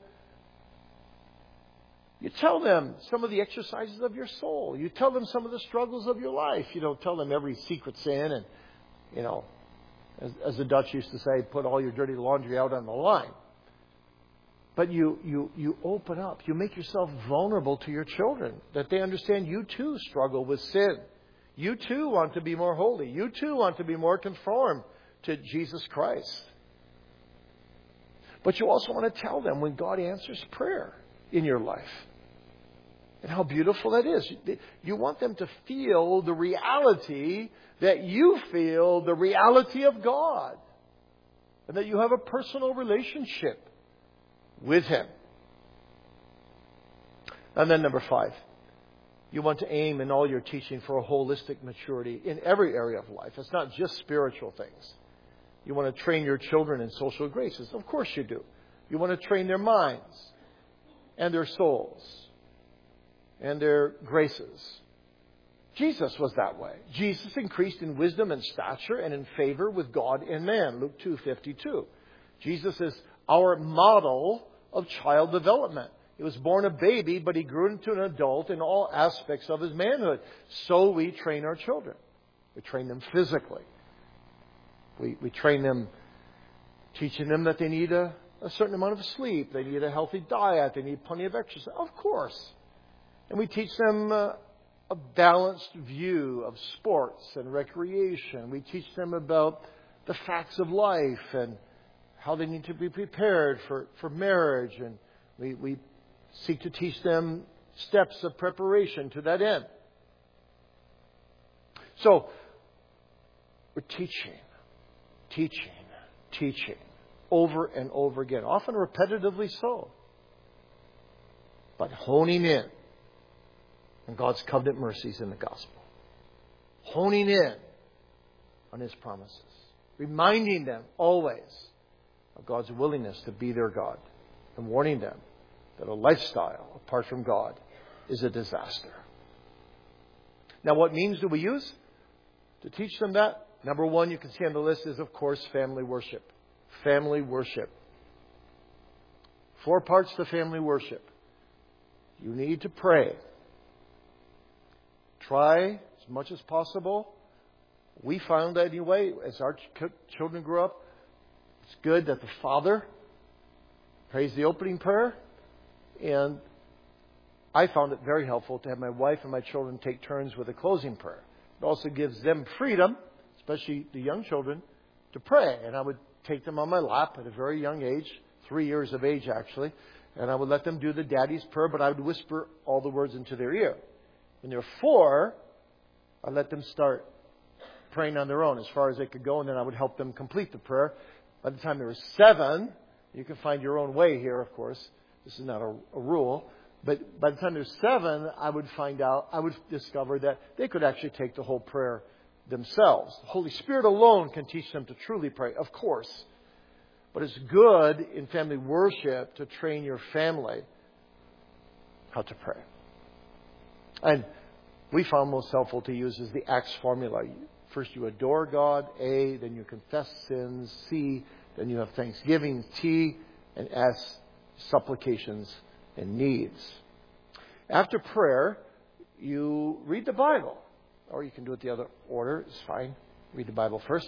you tell them some of the exercises of your soul. You tell them some of the struggles of your life. You don't tell them every secret sin and, you know, as, as the Dutch used to say, put all your dirty laundry out on the line. But you, you, you open up. You make yourself vulnerable to your children. That they understand you too struggle with sin. You too want to be more holy. You too want to be more conformed to Jesus Christ. But you also want to tell them when God answers prayer in your life. And how beautiful that is. You want them to feel the reality that you feel the reality of God. And that you have a personal relationship with Him. And then number five. You want to aim in all your teaching for a holistic maturity in every area of life. It's not just spiritual things. You want to train your children in social graces. Of course you do. You want to train their minds and their souls and their graces. Jesus was that way. Jesus increased in wisdom and stature and in favor with God and man. Luke two fifty-two. Jesus is our model of child development. He was born a baby, but he grew into an adult in all aspects of his manhood. So we train our children. We train them physically. We, we train them, teaching them that they need a, a certain amount of sleep. They need a healthy diet. They need plenty of exercise. Of course. And we teach them uh, a balanced view of sports and recreation. We teach them about the facts of life and how they need to be prepared for, for marriage. And we, we seek to teach them steps of preparation to that end. So, we're teaching, teaching, teaching over and over again, often repetitively so. But honing in on God's covenant mercies in the gospel. Honing in on His promises. Reminding them always of God's willingness to be their God. And warning them that a lifestyle apart from God is a disaster. Now, what means do we use to teach them that? Number one, you can see on the list is, of course, family worship. Family worship. Four parts to family worship. You need to pray. Try as much as possible. We found that anyway, as our ch- children grew up, it's good that the father prays the opening prayer. And I found it very helpful to have my wife and my children take turns with the closing prayer. It also gives them freedom, especially the young children, to pray. And I would take them on my lap at a very young age, three years of age actually, and I would let them do the daddy's prayer, but I would whisper all the words into their ear. When they're four, I let them start praying on their own as far as they could go, and then I would help them complete the prayer. By the time they were seven, you can find your own way here, of course. This is not a, a rule. But by the time they're seven, I would find out, I would discover that they could actually take the whole prayer themselves. The Holy Spirit alone can teach them to truly pray, of course. But it's good in family worship to train your family how to pray. And we found most helpful to use is the Acts formula. First you adore God, A, then you confess sins, C, then you have thanksgiving, T, and S, supplications and needs. After prayer, you read the Bible. Or you can do it the other order. It's fine. Read the Bible first.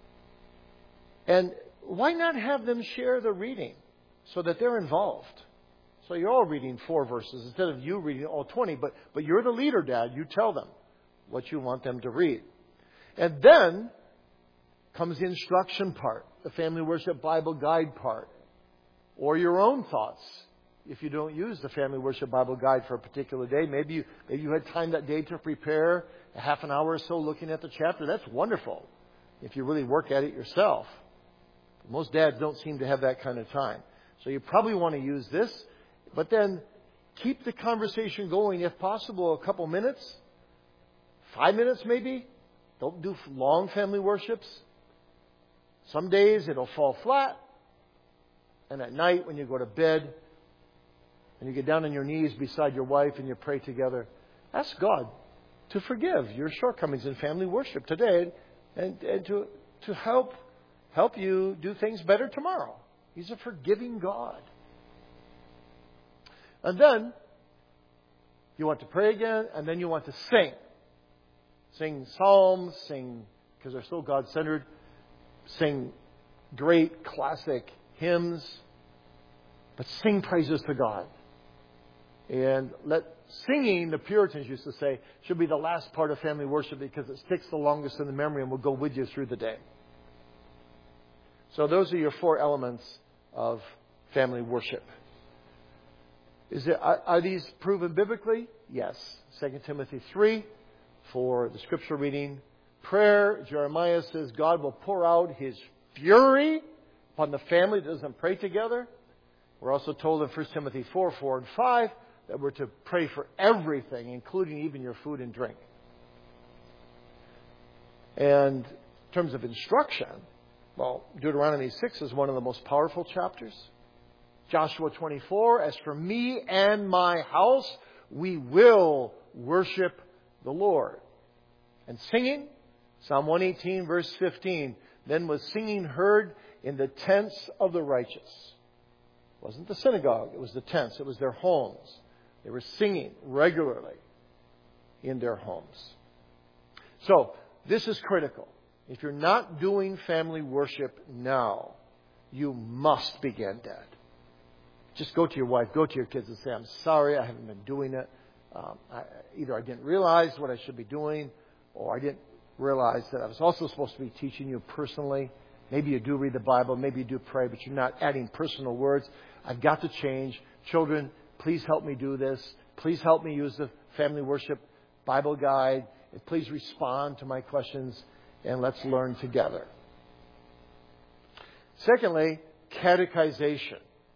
And why not have them share the reading so that they're involved? So you're all reading four verses instead of you reading all twenty. But, but you're the leader, Dad. You tell them what you want them to read. And then comes the instruction part, the Family Worship Bible Guide part, or your own thoughts. If you don't use the Family Worship Bible Guide for a particular day, maybe you, maybe you had time that day to prepare a half an hour or so looking at the chapter. That's wonderful if you really work at it yourself. Most dads don't seem to have that kind of time. So you probably want to use this, but then keep the conversation going, if possible, a couple minutes, five minutes maybe. Don't do long family worships. Some days it'll fall flat. And at night when you go to bed and you get down on your knees beside your wife and you pray together, ask God to forgive your shortcomings in family worship today and, and to, to help, help you do things better tomorrow. He's a forgiving God. And then you want to pray again, and then you want to sing. Sing psalms, sing, because they're so God-centered, sing great classic hymns, but sing praises to God. And let singing, the Puritans used to say, should be the last part of family worship because it sticks the longest in the memory and will go with you through the day. So those are your four elements of family worship. Is there, are, are these proven biblically? Yes. Second Timothy three for the scripture reading. Prayer, Jeremiah says God will pour out His fury upon the family that doesn't pray together. We're also told in First Timothy four, four and five that we're to pray for everything, including even your food and drink. And in terms of instruction, well, Deuteronomy six is one of the most powerful chapters. Joshua twenty-four, as for me and my house, we will worship the Lord. And singing, Psalm one eighteen, verse fifteen, then was singing heard in the tents of the righteous. It wasn't the synagogue, it was the tents, it was their homes. They were singing regularly in their homes. So, this is critical. If you're not doing family worship now, you must begin that. Just go to your wife, go to your kids and say, I'm sorry, I haven't been doing it. Um, I, either I didn't realize what I should be doing, or I didn't realize that I was also supposed to be teaching you personally. Maybe you do read the Bible, maybe you do pray, but you're not adding personal words. I've got to change. Children, please help me do this. Please help me use the Family Worship Bible Guide. And please respond to my questions, and let's learn together. Secondly, catechization.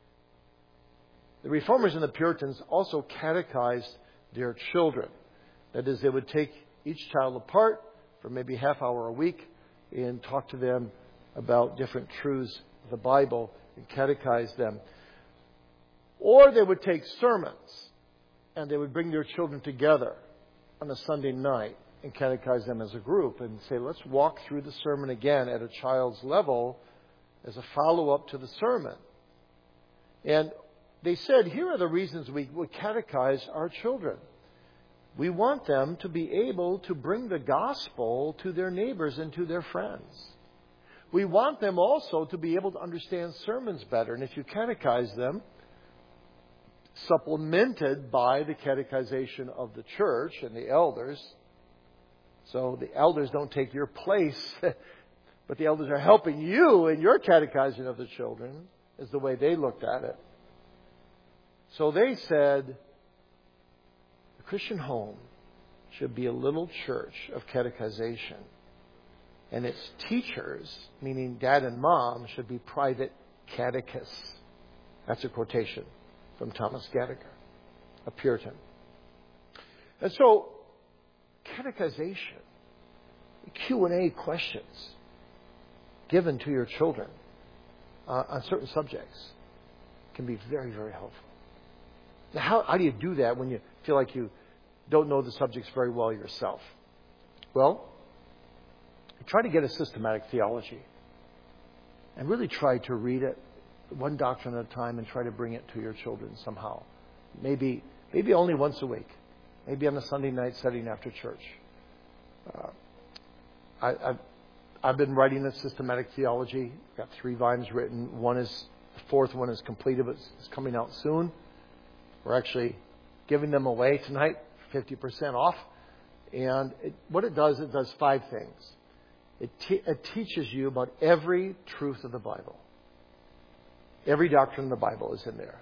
The Reformers and the Puritans also catechized their children. That is, they would take each child apart for maybe a half hour a week and talk to them about different truths of the Bible and catechize them. Or they would take sermons and they would bring their children together on a Sunday night and catechize them as a group and say, let's walk through the sermon again at a child's level as a follow-up to the sermon. And they said, here are the reasons we would catechize our children. We want them to be able to bring the gospel to their neighbors and to their friends. We want them also to be able to understand sermons better. And if you catechize them, supplemented by the catechization of the church and the elders, so the elders don't take your place, but the elders are helping you in your catechizing of the children, is the way they looked at it. So they said, the Christian home should be a little church of catechization. And its teachers, meaning dad and mom, should be private catechists. That's a quotation from Thomas Gadiger, a Puritan. And so, catechization, Q and A questions given to your children uh, on certain subjects can be very, very helpful. Now, how, how do you do that when you feel like you don't know the subjects very well yourself? Well, try to get a systematic theology and really try to read it one doctrine at a time and try to bring it to your children somehow. Maybe maybe only once a week. Maybe on a Sunday night setting after church. Uh, I, I've, I've been writing a systematic theology. I've got three volumes written. One is, the fourth one is completed, but it's coming out soon. We're actually giving them away tonight, fifty percent off. And it, what it does, it does five things. It, te- it teaches you about every truth of the Bible. Every doctrine in the Bible is in there.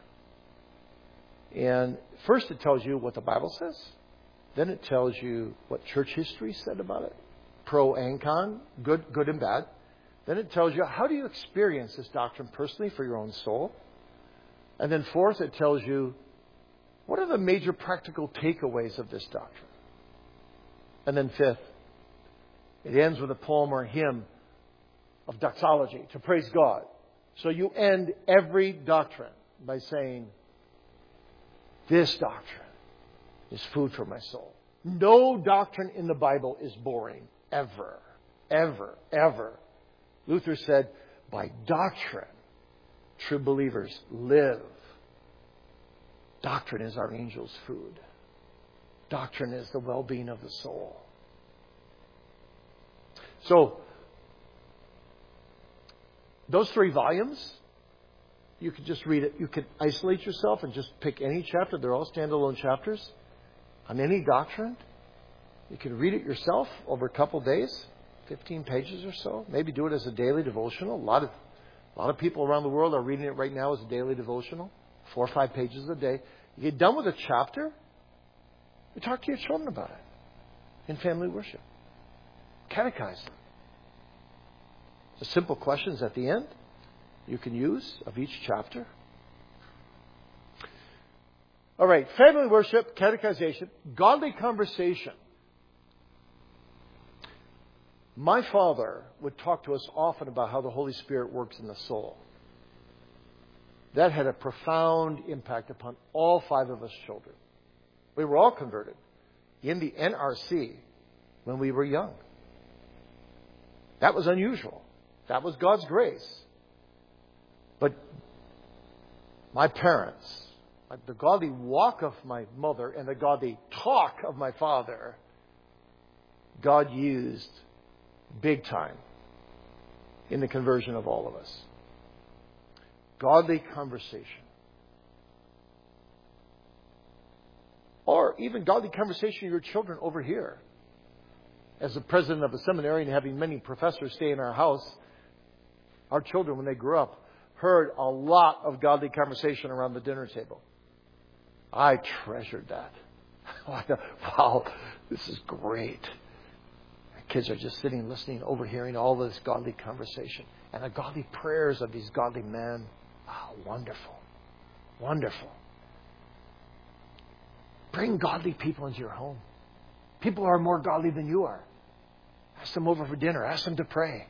And first it tells you what the Bible says. Then it tells you what church history said about it. Pro and con, good, good and bad. Then it tells you how do you experience this doctrine personally for your own soul. And then fourth, it tells you what are the major practical takeaways of this doctrine. And then fifth, it ends with a poem or a hymn of doxology to praise God. So you end every doctrine by saying, this doctrine is food for my soul. No doctrine in the Bible is boring. Ever. Ever. Ever. Luther said, by doctrine, true believers live. Doctrine is our angel's food. Doctrine is the well-being of the soul. So, those three volumes, you could just read it. You could isolate yourself and just pick any chapter. They're all standalone chapters on any doctrine. You can read it yourself over a couple of days, fifteen pages or so. Maybe do it as a daily devotional. A lot of, a lot of people around the world are reading it right now as a daily devotional, four or five pages a day. You get done with a chapter, you talk to your children about it in family worship. Catechize them. The simple questions at the end you can use of each chapter. All right, family worship, catechization, godly conversation. My father would talk to us often about how the Holy Spirit works in the soul. That had a profound impact upon all five of us children. We were all converted in the N R C when we were young. That was unusual. That was God's grace. But my parents, the godly walk of my mother and the godly talk of my father, God used big time in the conversion of all of us. Godly conversation. Or even godly conversation with your children over here. As the president of a seminary and having many professors stay in our house, our children, when they grew up, heard a lot of godly conversation around the dinner table. I treasured that. Wow, this is great. Kids are just sitting, listening, overhearing all this godly conversation. And the godly prayers of these godly men. Wow, wonderful. Wonderful. Bring godly people into your home. People who are more godly than you are. Ask them over for dinner. Ask them to pray.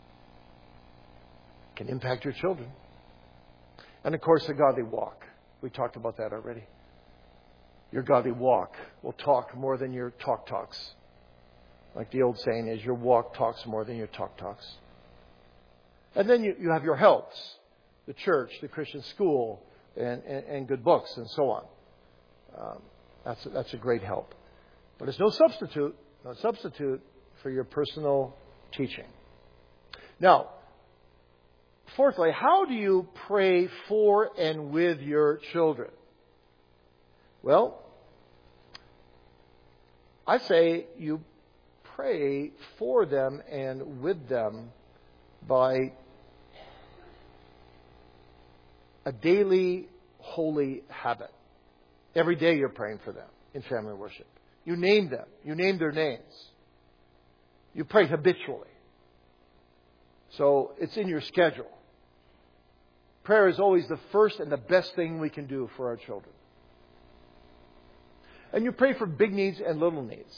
It can impact your children. And of course, the godly walk. We talked about that already. Your godly walk will talk more than your talk talks. Like the old saying is, your walk talks more than your talk talks. And then you, you have your helps. The church, the Christian school, and, and, and good books, and so on. Um, that's, a, that's a great help. But it's no substitute, no substitute for your personal teaching. Now, fourthly, how do you pray for and with your children? Well, I say you pray for them and with them by a daily holy habit. Every day you're praying for them in family worship. You name them. You name their names. You pray habitually. So it's in your schedule. Prayer is always the first and the best thing we can do for our children. And you pray for big needs and little needs.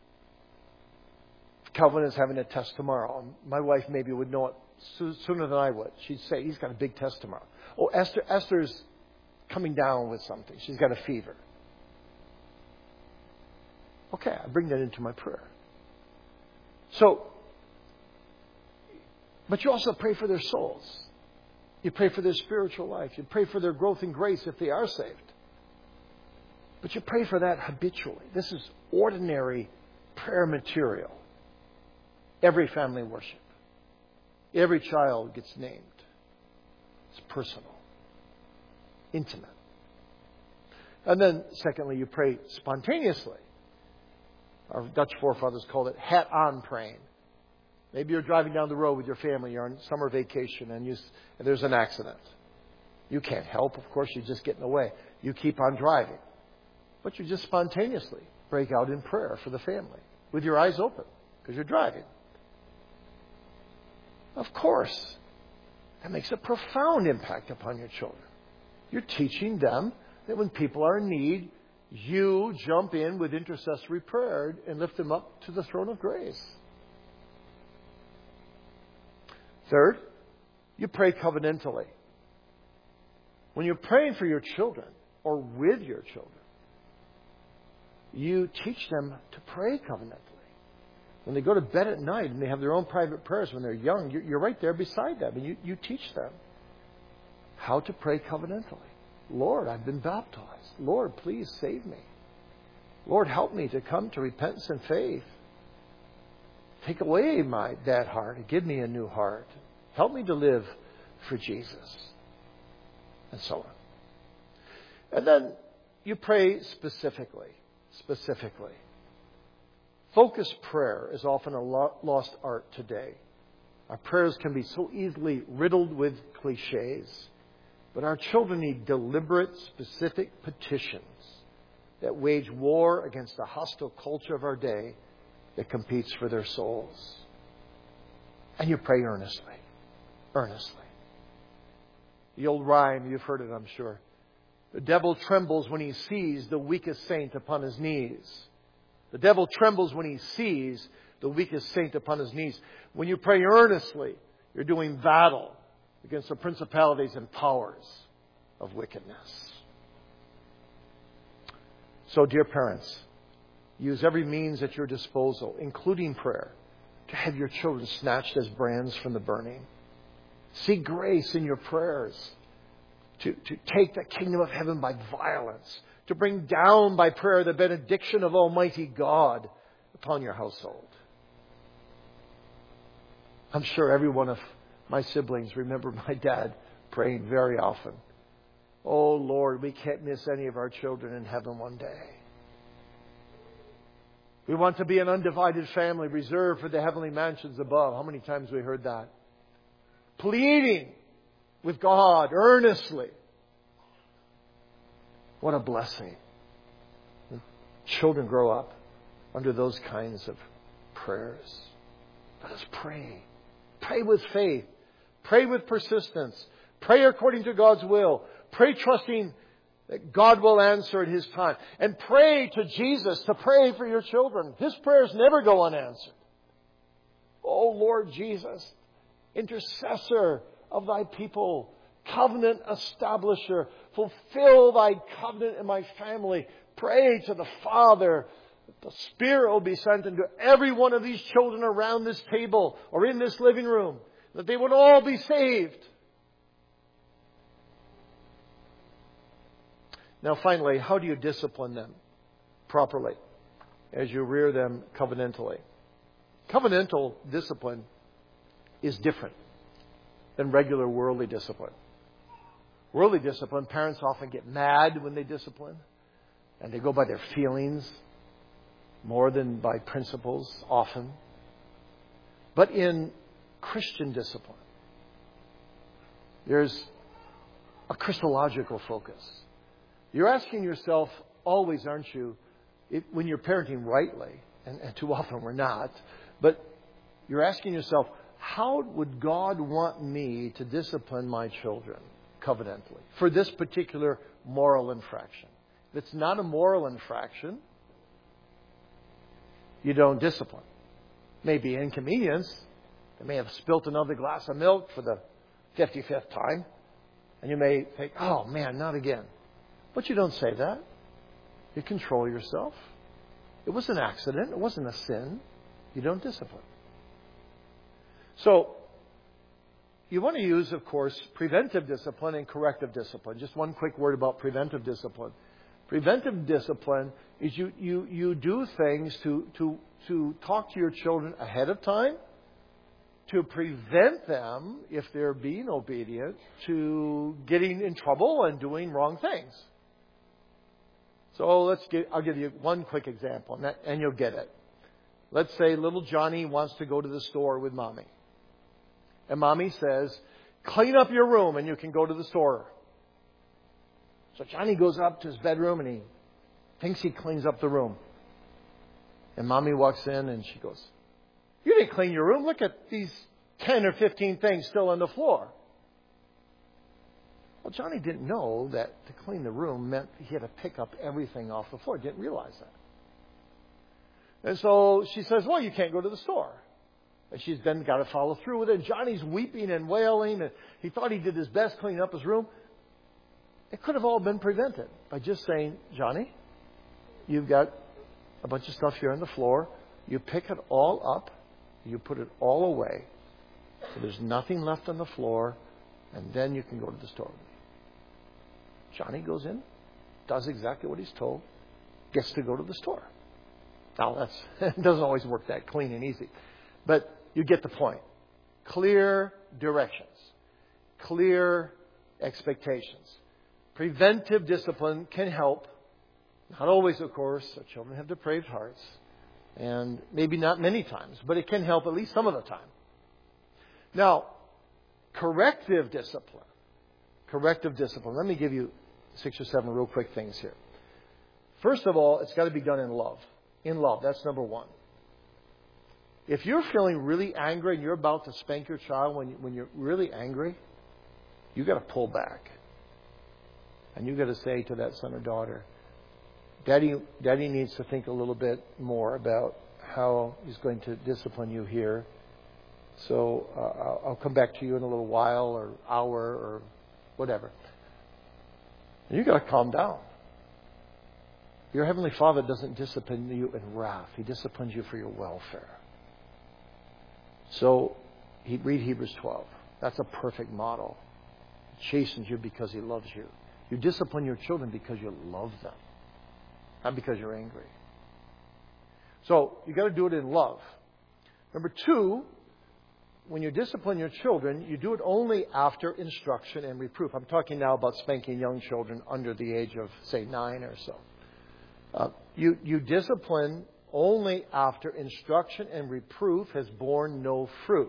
Calvin is having a test tomorrow. My wife maybe would know it sooner than I would. She'd say, he's got a big test tomorrow. Oh, Esther, Esther's coming down with something. She's got a fever. Okay, I bring that into my prayer. So, but you also pray for their souls. You pray for their spiritual life. You pray for their growth in grace if they are saved. But you pray for that habitually. This is ordinary prayer material. Every family worship. Every child gets named. It's personal. Intimate. And then, secondly, you pray spontaneously. Our Dutch forefathers called it hat-on praying. Maybe you're driving down the road with your family. You're on summer vacation and, you, and there's an accident. You can't help. Of course, you just get in the way. You keep on driving. But you just spontaneously break out in prayer for the family with your eyes open because you're driving. Of course, that makes a profound impact upon your children. You're teaching them that when people are in need, you jump in with intercessory prayer and lift them up to the throne of grace. Third, you pray covenantally. When you're praying for your children or with your children, you teach them to pray covenantally. When they go to bed at night and they have their own private prayers when they're young, you're right there beside them and you, you teach them how to pray covenantally. Lord, I've been baptized. Lord, please save me. Lord, help me to come to repentance and faith. Take away my bad heart and give me a new heart. Help me to live for Jesus. And so on. And then you pray specifically. Specifically. Focused prayer is often a lost art today. Our prayers can be so easily riddled with cliches. But our children need deliberate, specific petitions that wage war against the hostile culture of our day that competes for their souls. And you pray earnestly. Earnestly. The old rhyme, you've heard it, I'm sure. The devil trembles when he sees the weakest saint upon his knees. The devil trembles when he sees the weakest saint upon his knees. When you pray earnestly, you're doing battle against the principalities and powers of wickedness. So, dear parents, use every means at your disposal, including prayer, to have your children snatched as brands from the burning. Seek grace in your prayers to, to take the kingdom of heaven by violence, to bring down by prayer the benediction of Almighty God upon your household. I'm sure every one of my siblings remember my dad praying very often, "Oh Lord, we can't miss any of our children in heaven one day. We want to be an undivided family reserved for the heavenly mansions above." How many times we heard that? Pleading with God earnestly. What a blessing. When children grow up under those kinds of prayers. Let us pray. Pray with faith. Pray with persistence. Pray according to God's will. Pray trusting that God will answer at His time. And pray to Jesus to pray for your children. His prayers never go unanswered. Oh Lord Jesus, intercessor of Thy people, covenant establisher, fulfill Thy covenant in my family. Pray to the Father that the Spirit will be sent into every one of these children around this table or in this living room, that they would all be saved. Now finally, how do you discipline them properly as you rear them covenantally? Covenantal discipline is different than regular worldly discipline. Worldly discipline, parents often get mad when they discipline, and they go by their feelings more than by principles often. But in Christian discipline, there's a Christological focus. You're asking yourself always, aren't you, if, when you're parenting rightly, and, and too often we're not, but you're asking yourself, how would God want me to discipline my children covenantally for this particular moral infraction? If it's not a moral infraction, you don't discipline. Maybe inconvenience. They may have spilt another glass of milk for the fifty-fifth time. And you may think, oh man, not again. But you don't say that. You control yourself. It was an accident. It wasn't a sin. You don't discipline. So, you want to use, of course, preventive discipline and corrective discipline. Just one quick word about preventive discipline. Preventive discipline is you, you, you do things to, to, to talk to your children ahead of time, to prevent them, if they're being obedient, to getting in trouble and doing wrong things. So let's get, I'll give you one quick example, and, that, and you'll get it. Let's say little Johnny wants to go to the store with Mommy. And Mommy says, clean up your room and you can go to the store. So Johnny goes up to his bedroom and he thinks he cleans up the room. And Mommy walks in and she goes, you didn't clean your room. Look at these ten or fifteen things still on the floor. Well, Johnny didn't know that to clean the room meant he had to pick up everything off the floor. Didn't realize that. And so she says, well, you can't go to the store. And she's then got to follow through with it. And Johnny's weeping and wailing. And he thought he did his best cleaning up his room. It could have all been prevented by just saying, Johnny, you've got a bunch of stuff here on the floor. You pick it all up. You put it all away. So there's nothing left on the floor. And then you can go to the store with me. Johnny goes in, does exactly what he's told, gets to go to the store. Now, that's it doesn't always work that clean and easy. But you get the point. Clear directions. Clear expectations. Preventive discipline can help. Not always, of course. Our children have depraved hearts. And maybe not many times. But it can help at least some of the time. Now, corrective discipline. Corrective discipline. Let me give you six or seven real quick things here. First of all, it's got to be done in love. In love. That's number one. If you're feeling really angry and you're about to spank your child when, you, when you're really angry, you've got to pull back. And you've got to say to that son or daughter, Daddy, Daddy needs to think a little bit more about how he's going to discipline you here. So uh, I'll come back to you in a little while or hour or whatever. And you've got to calm down. Your Heavenly Father doesn't discipline you in wrath. He disciplines you for your welfare. So he, read Hebrews twelve. That's a perfect model. He chastens you because He loves you. You discipline your children because you love them, not because you're angry. So you've got to do it in love. Number two, when you discipline your children, you do it only after instruction and reproof. I'm talking now about spanking young children under the age of, say, nine or so. Uh, you, you discipline only after instruction and reproof has borne no fruit.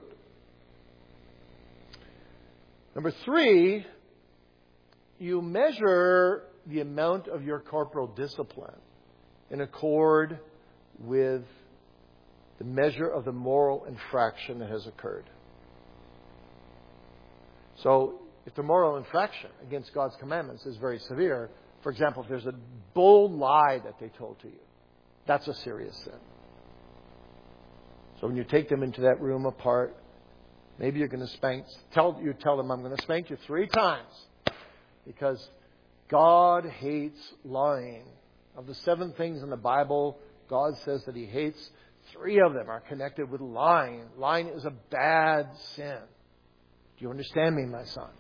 Number three, you measure the amount of your corporal discipline in accord with the measure of the moral infraction that has occurred. So, if the moral infraction against God's commandments is very severe, for example, if there's a bold lie that they told to you, that's a serious sin. So when you take them into that room apart, maybe you're going to spank, tell, you tell them, I'm going to spank you three times. Because God hates lying. Of the seven things in the Bible, God says that He hates. Three of them are connected with lying. Lying is a bad sin. Do you understand me, my son?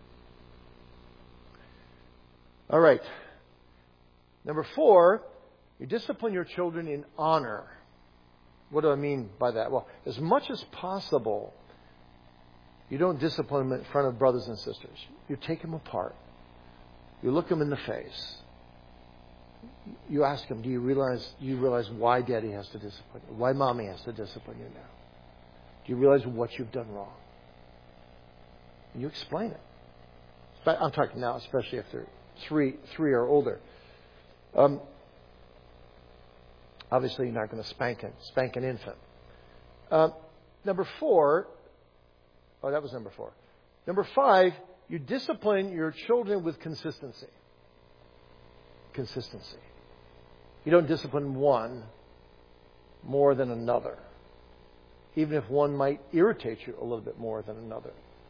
All right. Number four, you discipline your children in honor. What do I mean by that? Well, as much as possible, you don't discipline them in front of brothers and sisters. You take them apart. You look them in the face. You ask them, do you realize, do you realize why Daddy has to discipline you? Why Mommy has to discipline you now? Do you realize what you've done wrong? And you explain it. I'm talking now, especially if they're three, three or older. Um, obviously, you're not going to spank an, spank an infant. Uh, number four, oh, that was number four. Number five, you discipline your children with consistency. Consistency. You don't discipline one more than another, even if one might irritate you a little bit more than another.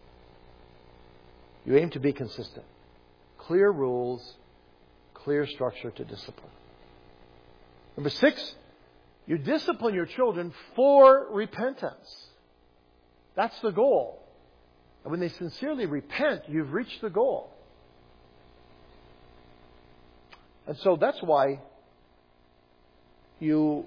You aim to be consistent. Clear rules, clear structure to discipline. Number six, you discipline your children for repentance. That's the goal. And when they sincerely repent, you've reached the goal. And so that's why you,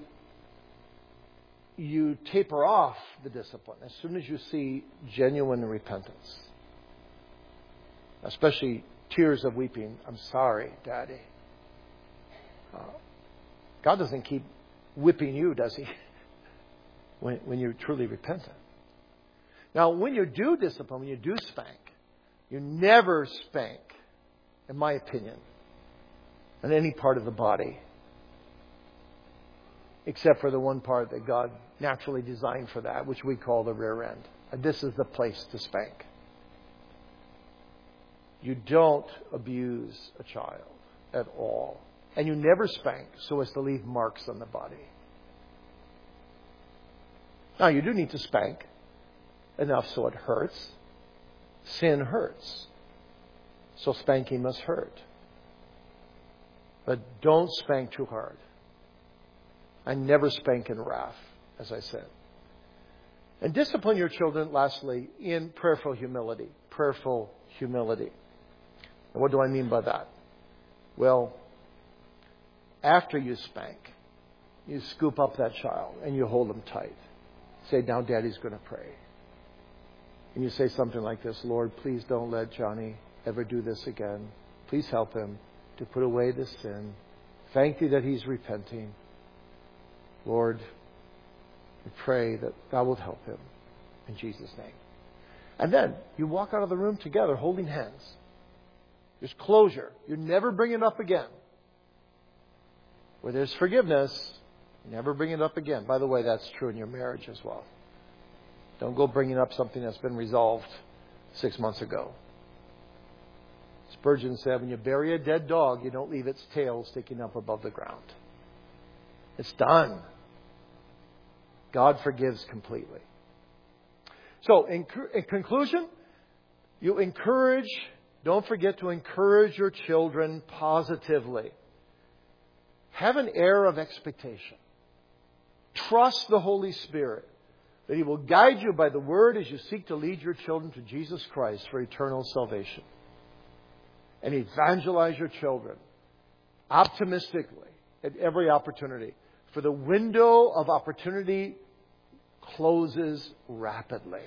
you taper off the discipline as soon as you see genuine repentance. Especially tears of weeping. I'm sorry, Daddy. Uh, God doesn't keep whipping you, does He? When, when you're truly repentant. Now, when you do discipline, when you do spank, you never spank, in my opinion, on any part of the body, except for the one part that God naturally designed for that, which we call the rear end. And this is the place to spank. You don't abuse a child at all. And you never spank so as to leave marks on the body. Now, you do need to spank enough so it hurts. Sin hurts. So spanking must hurt. But don't spank too hard. I never spank in wrath, as I said. And discipline your children, lastly, in prayerful humility. Prayerful humility. And what do I mean by that? Well, after you spank, you scoop up that child and you hold them tight. Say, now Daddy's going to pray. And you say something like this, Lord, please don't let Johnny ever do this again. Please help him to put away this sin. Thank Thee that he's repenting. Lord, we pray that Thou wilt help him. In Jesus' name. And then you walk out of the room together holding hands. There's closure. You never bring it up again. Where there's forgiveness, you never bring it up again. By the way, that's true in your marriage as well. Don't go bringing up something that's been resolved six months ago. Spurgeon said, when you bury a dead dog, you don't leave its tail sticking up above the ground. It's done. God forgives completely. So, in, in conclusion, you encourage, don't forget to encourage your children positively. Have an air of expectation. Trust the Holy Spirit that He will guide you by the Word as you seek to lead your children to Jesus Christ for eternal salvation. And evangelize your children optimistically at every opportunity. For the window of opportunity closes rapidly.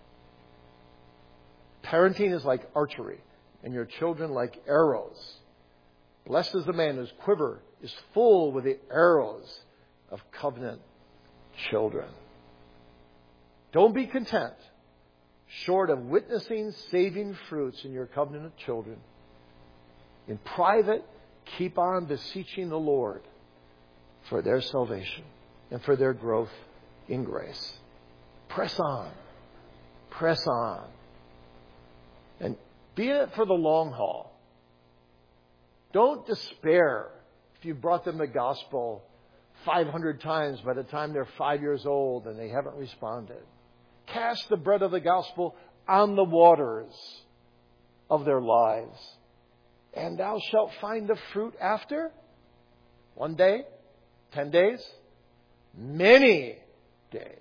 Parenting is like archery, and your children like arrows. Blessed is the man whose quiver is full with the arrows of covenant children. Don't be content short of witnessing saving fruits in your covenant children. In private, keep on beseeching the Lord for their salvation and for their growth in grace. Press on. Press on. And be in it for the long haul. Don't despair if you brought them the gospel five hundred times by the time they're five years old and they haven't responded. Cast the bread of the gospel on the waters of their lives. And thou shalt find the fruit after one day, ten days, many days.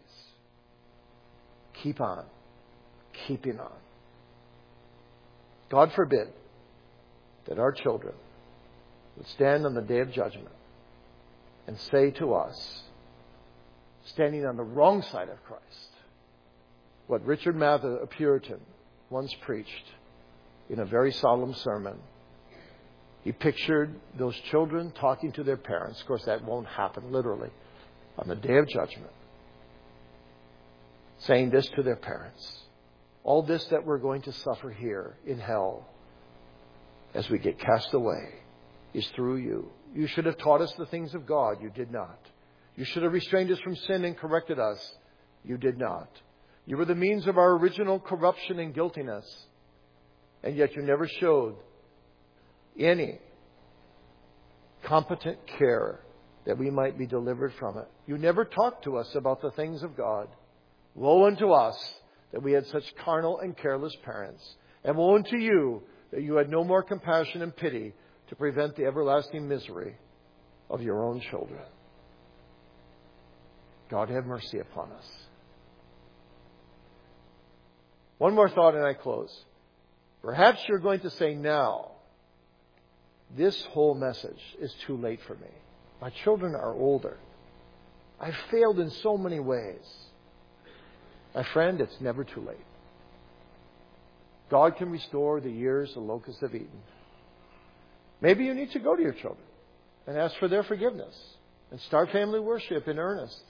Keep on, keeping on. God forbid that our children would stand on the day of judgment and say to us, standing on the wrong side of Christ, what Richard Mather, a Puritan, once preached in a very solemn sermon. He pictured those children talking to their parents. Of course, that won't happen literally. On the day of judgment. Saying this to their parents. All this that we're going to suffer here in hell as we get cast away is through you. You should have taught us the things of God. You did not. You should have restrained us from sin and corrected us. You did not. You were the means of our original corruption and guiltiness. And yet you never showed any competent care that we might be delivered from it. You never talked to us about the things of God. Woe unto us that we had such carnal and careless parents. And woe unto you that you had no more compassion and pity to prevent the everlasting misery of your own children. God have mercy upon us. One more thought and I close. Perhaps you're going to say now, this whole message is too late for me. My children are older. I've failed in so many ways. My friend, it's never too late. God can restore the years the locusts have eaten. Maybe you need to go to your children and ask for their forgiveness and start family worship in earnest.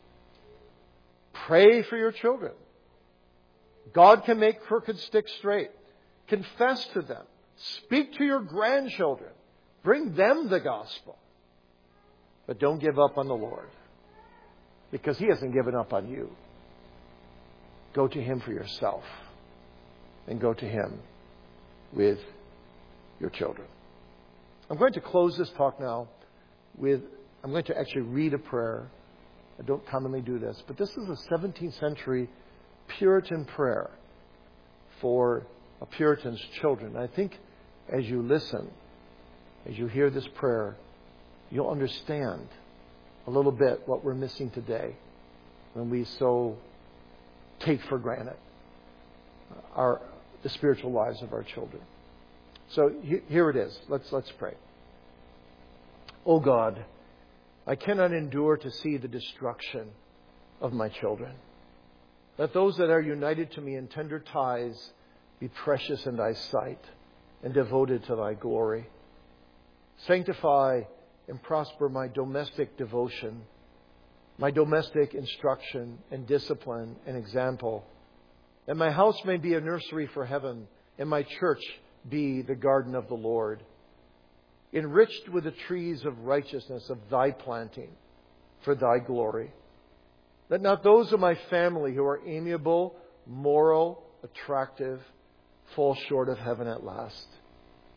Pray for your children. God can make crooked sticks straight. Confess to them. Speak to your grandchildren. Bring them the gospel. But don't give up on the Lord, because He hasn't given up on you. Go to Him for yourself, and go to Him with your children. I'm going to close this talk now with, I'm going to actually read a prayer. I don't commonly do this, but this is a seventeenth century Puritan prayer for a Puritan's children. I think as you listen, as you hear this prayer, you'll understand a little bit what we're missing today when we so take for granted our the spiritual lives of our children. So here it is. Let's let's pray. Oh God, I cannot endure to see the destruction of my children. Let those that are united to me in tender ties be precious in Thy sight and devoted to Thy glory. Sanctify and prosper my domestic devotion, my domestic instruction and discipline and example. And my house may be a nursery for heaven, and my church be the garden of the Lord, enriched with the trees of righteousness of Thy planting for Thy glory. Let not those of my family who are amiable, moral, attractive, fall short of heaven at last.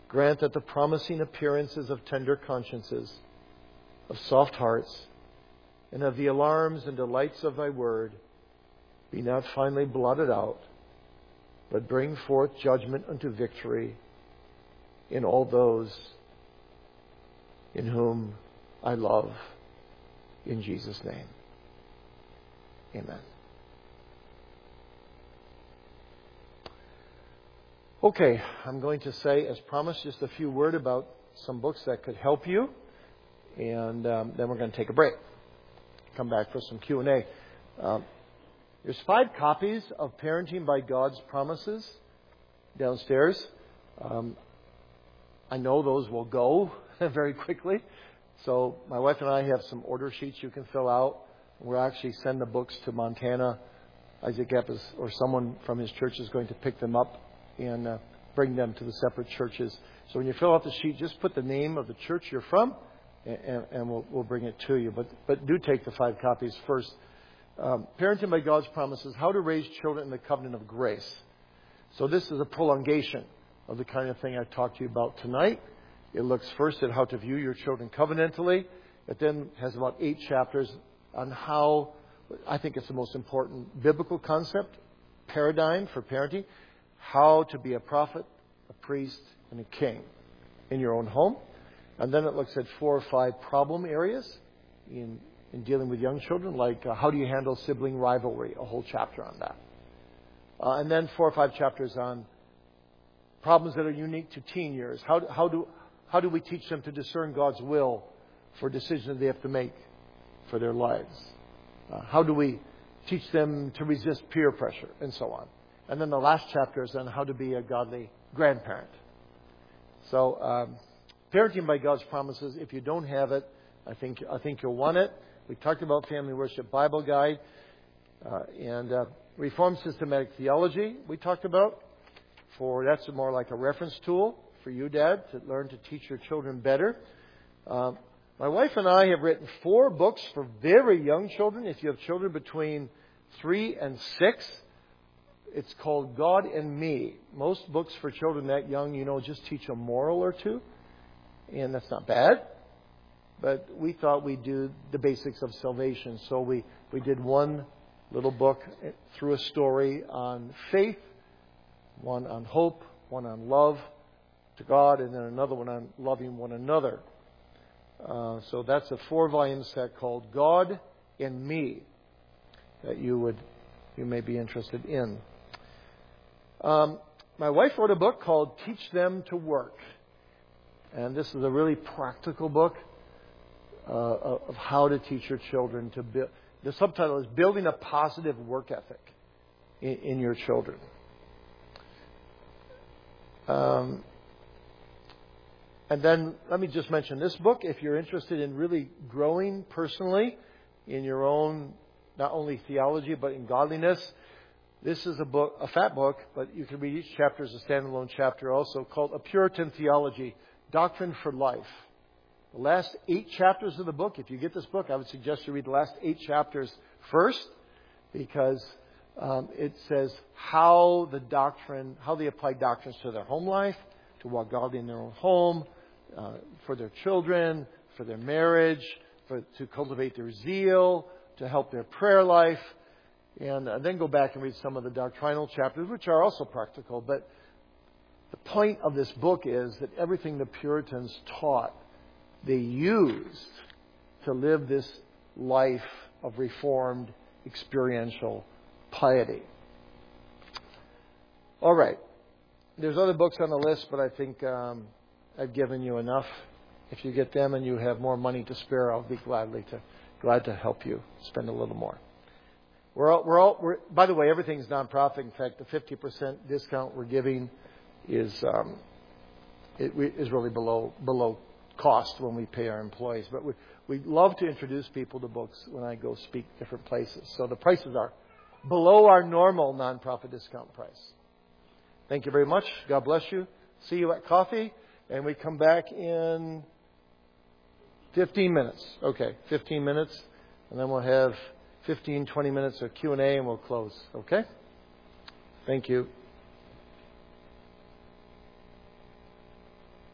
grant that the promising appearances of tender consciences, of soft hearts, and of the alarms and delights of Thy word be not finally blotted out, but bring forth judgment unto victory in all those in whom I love. In Jesus' name. Amen. Okay, I'm going to say, as promised, just a few words about some books that could help you. And um, then we're going to take a break. Come back for some Q and A. Um, there's five copies of Parenting by God's Promises downstairs. Um, I know those will go very quickly. So my wife and I have some order sheets you can fill out. We'll actually send the books to Montana. Isaac Epp or someone from his church is going to pick them up and uh, bring them to the separate churches. So when you fill out the sheet, just put the name of the church you're from, and, and we'll, we'll bring it to you. But but do take the five copies first. Um, Parenting by God's Promises, How to Raise Children in the Covenant of Grace. So this is a prolongation of the kind of thing I talked to you about tonight. It looks first at how to view your children covenantally. It then has about eight chapters on how, I think it's the most important biblical concept, paradigm for parenting, how to be a prophet, a priest, and a king in your own home. And then it looks at four or five problem areas in, in dealing with young children, like uh, how do you handle sibling rivalry, a whole chapter on that. Uh, and then four or five chapters on problems that are unique to teen years. How, how do how do we teach them to discern God's will for decisions they have to make for their lives? Uh, how do we teach them to resist peer pressure, and so on. And then the last chapter is on how to be a godly grandparent. So, um, Parenting by God's Promises, if you don't have it, I think I think you'll want it. We talked about Family Worship Bible Guide uh, and uh, Reformed Systematic Theology we talked about. For that's more like a reference tool for you, Dad, to learn to teach your children better. Uh, my wife and I have written four books for very young children. If you have children between three and six, it's called God and Me. Most books for children that young, you know, just teach a moral or two. And that's not bad. But we thought we'd do the basics of salvation. So we, we did one little book through a story on faith, one on hope, one on love to God, and then another one on loving one another. Uh, so that's a four-volume set called God and Me that you would you may be interested in. Um, my wife wrote a book called Teach Them to Work. And this is a really practical book uh, of how to teach your children to build. The subtitle is Building a Positive Work Ethic in, in Your Children. Um, and then let me just mention this book. If you're interested in really growing personally in your own, not only theology, but in godliness, this is a book, a fat book, but you can read each chapter as a standalone chapter also, called A Puritan Theology, Doctrine for Life. The last eight chapters of the book, if you get this book, I would suggest you read the last eight chapters first, because um, it says how the doctrine, how they apply doctrines to their home life, to walk godly in their own home, uh, for their children, for their marriage, for to cultivate their zeal, to help their prayer life, and uh, then go back and read some of the doctrinal chapters, which are also practical. But the point of this book is that everything the Puritans taught, they used to live this life of reformed, experiential piety. All right. There's other books on the list, but I think um, I've given you enough. If you get them and you have more money to spare, I'll be gladly to glad to help you spend a little more. We're all, we're all, we're, by the way, everything's nonprofit. In fact, the fifty percent discount we're giving is um, it is really below below cost when we pay our employees. But we we love to introduce people to books when I go speak different places. So the prices are below our normal nonprofit discount price. Thank you very much. God bless you. See you at coffee, and we come back in fifteen minutes. Okay, fifteen minutes, and then we'll have fifteen, twenty minutes of Q and A, and we'll close. Okay? Thank you.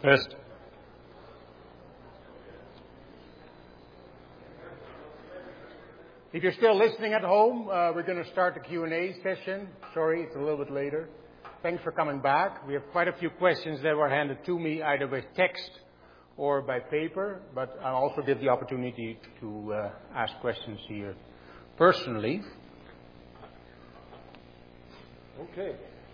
Test. If you're still listening at home, uh, we're going to start the Q and A session. Sorry, it's a little bit later. Thanks for coming back. We have quite a few questions that were handed to me either by text or by paper, but I'll also give the opportunity to uh, ask questions here personally. Okay.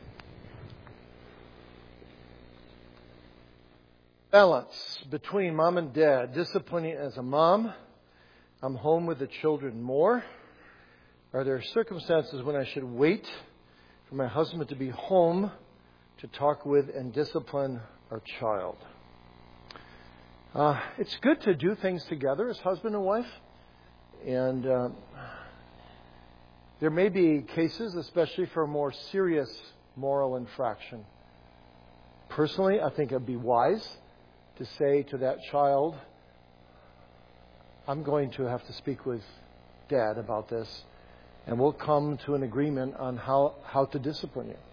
Balance between mom and dad. Disciplining as a mom. I'm home with the children more. Are there circumstances when I should wait for my husband to be home to talk with and discipline our child? Uh, it's good to do things together as husband and wife. And uh, there may be cases, especially for a more serious moral infraction. Personally, I think it would be wise to say to that child, I'm going to have to speak with Dad about this, and we'll come to an agreement on how, how to discipline you.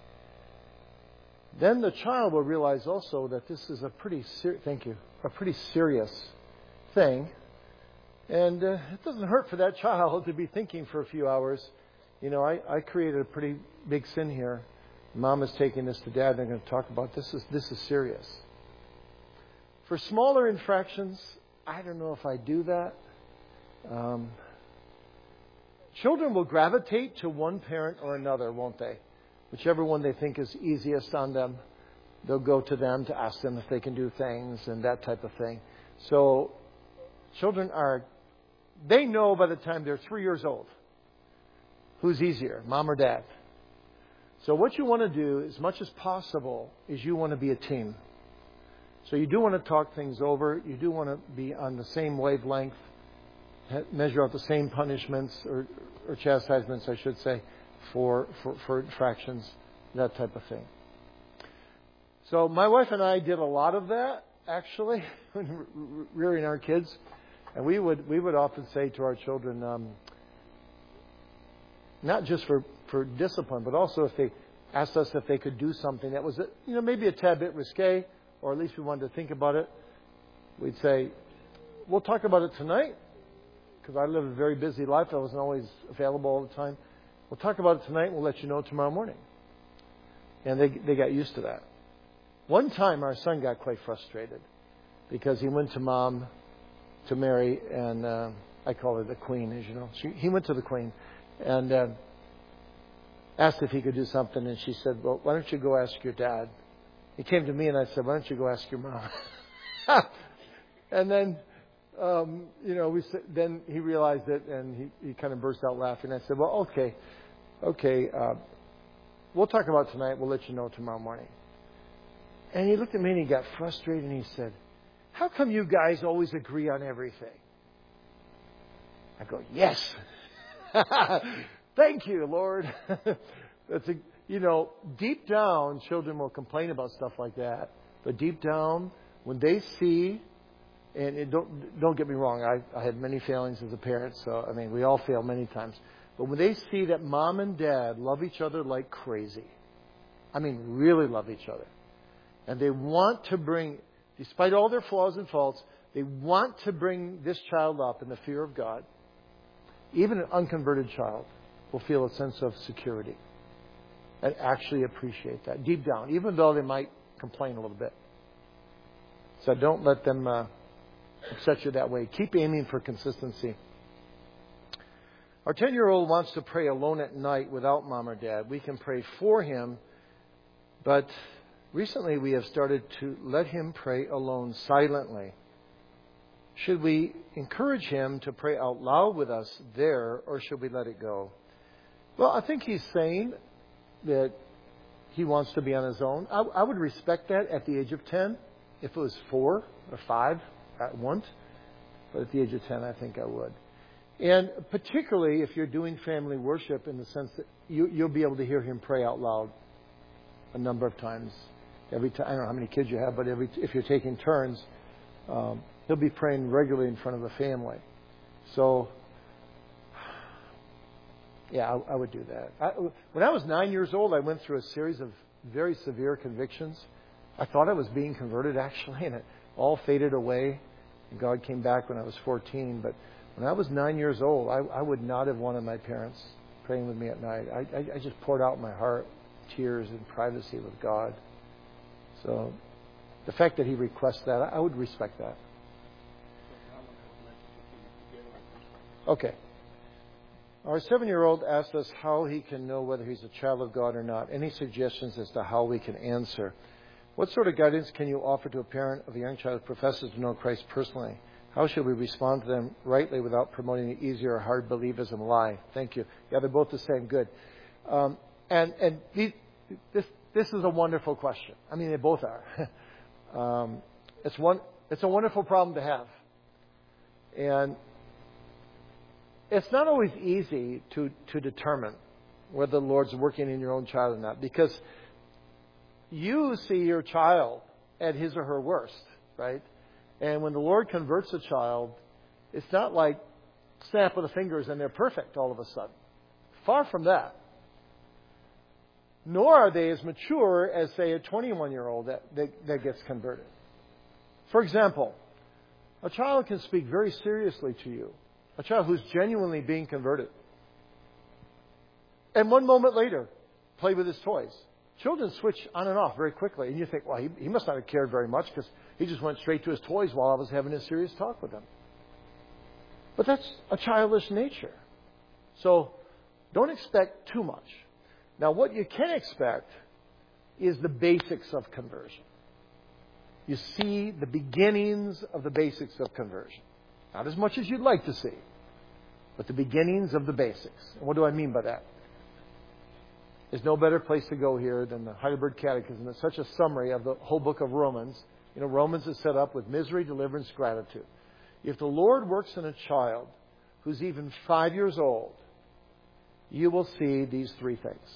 Then the child will realize also that this is a pretty ser- thank you, a pretty serious thing, and uh, it doesn't hurt for that child to be thinking for a few hours, you know, I, I created a pretty big sin here. Mom is taking this to Dad, and they're going to talk about this. Is this is serious. For smaller infractions, I don't know if I do that. Um, children will gravitate to one parent or another, won't they? Whichever one they think is easiest on them, they'll go to them to ask them if they can do things and that type of thing. So children are, they know by the time they're three years old who's easier, mom or dad. So what you want to do, as much as possible, is you want to be a team. So you do want to talk things over. You do want to be on the same wavelength, measure out the same punishments or, or chastisements, I should say, for, for, for infractions, that type of thing. So my wife and I did a lot of that, actually, when rearing our kids. And we would we would often say to our children, um, not just for, for discipline, but also if they asked us if they could do something that was, you know, maybe a tad bit risque, or at least we wanted to think about it, we'd say, we'll talk about it tonight, because I live a very busy life. I wasn't always available all the time. We'll talk about it tonight, and we'll let you know tomorrow morning. And they they got used to that. One time, our son got quite frustrated, because he went to Mom, to Mary, and uh, I call her the Queen, as you know. She, he went to the Queen, and uh, asked if he could do something, and she said, well, why don't you go ask your dad? He came to me and I said, why don't you go ask your mom? And then, um, you know, we said, then he realized it and he, he kind of burst out laughing. I said, well, okay, okay, uh, we'll talk about it tonight. We'll let you know tomorrow morning. And he looked at me and he got frustrated and he said, how come you guys always agree on everything? I go, yes. Thank you, Lord. That's a, you know, deep down, children will complain about stuff like that. But deep down, when they see, and it don't don't get me wrong, I, I had many failings as a parent, so, I mean, we all fail many times. But when they see that mom and dad love each other like crazy, I mean, really love each other, and they want to bring, despite all their flaws and faults, they want to bring this child up in the fear of God, even an unconverted child will feel a sense of security and actually appreciate that deep down, even though they might complain a little bit. So don't let them uh, upset you that way. Keep aiming for consistency. Our ten-year-old wants to pray alone at night without mom or dad. We can pray for him, but recently we have started to let him pray alone silently. Should we encourage him to pray out loud with us there, or should we let it go? Well, I think he's saying that he wants to be on his own. I, I would respect that at the age of ten. If it was four or five, I wouldn't. But at the age of ten, I think I would. And particularly if you're doing family worship in the sense that you, you'll be able to hear him pray out loud a number of times. Every time, I don't know how many kids you have, but every, if you're taking turns, um, he'll be praying regularly in front of the family. So, yeah, I, I would do that. I, when I was nine years old, I went through a series of very severe convictions I thought I was being converted, actually, and it all faded away. And God came back when I was fourteen. But when I was nine years old, I, I would not have wanted my parents praying with me at night. I, I, I just poured out my heart, tears in privacy with God. So the fact that He requests that, I, I would respect that. Okay. Our seven-year-old asked us how he can know whether he's a child of God or not. Any suggestions as to how we can answer? What sort of guidance can you offer to a parent of a young child who professes to know Christ personally? How should we respond to them rightly without promoting the easy or hard believism lie? Thank you. Yeah, they're both the same. Good. Um, and and these, this this is a wonderful question. I mean, they both are. um, it's one. It's a wonderful problem to have. And it's not always easy to, to determine whether the Lord's working in your own child or not, because you see your child at his or her worst, right? And when the Lord converts a child, it's not like snap of the fingers and they're perfect all of a sudden. Far from that. Nor are they as mature as, say, a twenty-one-year-old that, that, that gets converted. For example, a child can speak very seriously to you. A child who's genuinely being converted. And one moment later, play with his toys. Children switch on and off very quickly. And you think, well, he, he must not have cared very much because he just went straight to his toys while I was having a serious talk with him. But that's a childish nature. So don't expect too much. Now, what you can expect is the basics of conversion. You see the beginnings of the basics of conversion. Not as much as you'd like to see, but the beginnings of the basics. And what do I mean by that? There's no better place to go here than the Heidelberg Catechism. It's such a summary of the whole book of Romans. You know, Romans is set up with misery, deliverance, gratitude. If the Lord works in a child who's even five years old, you will see these three things.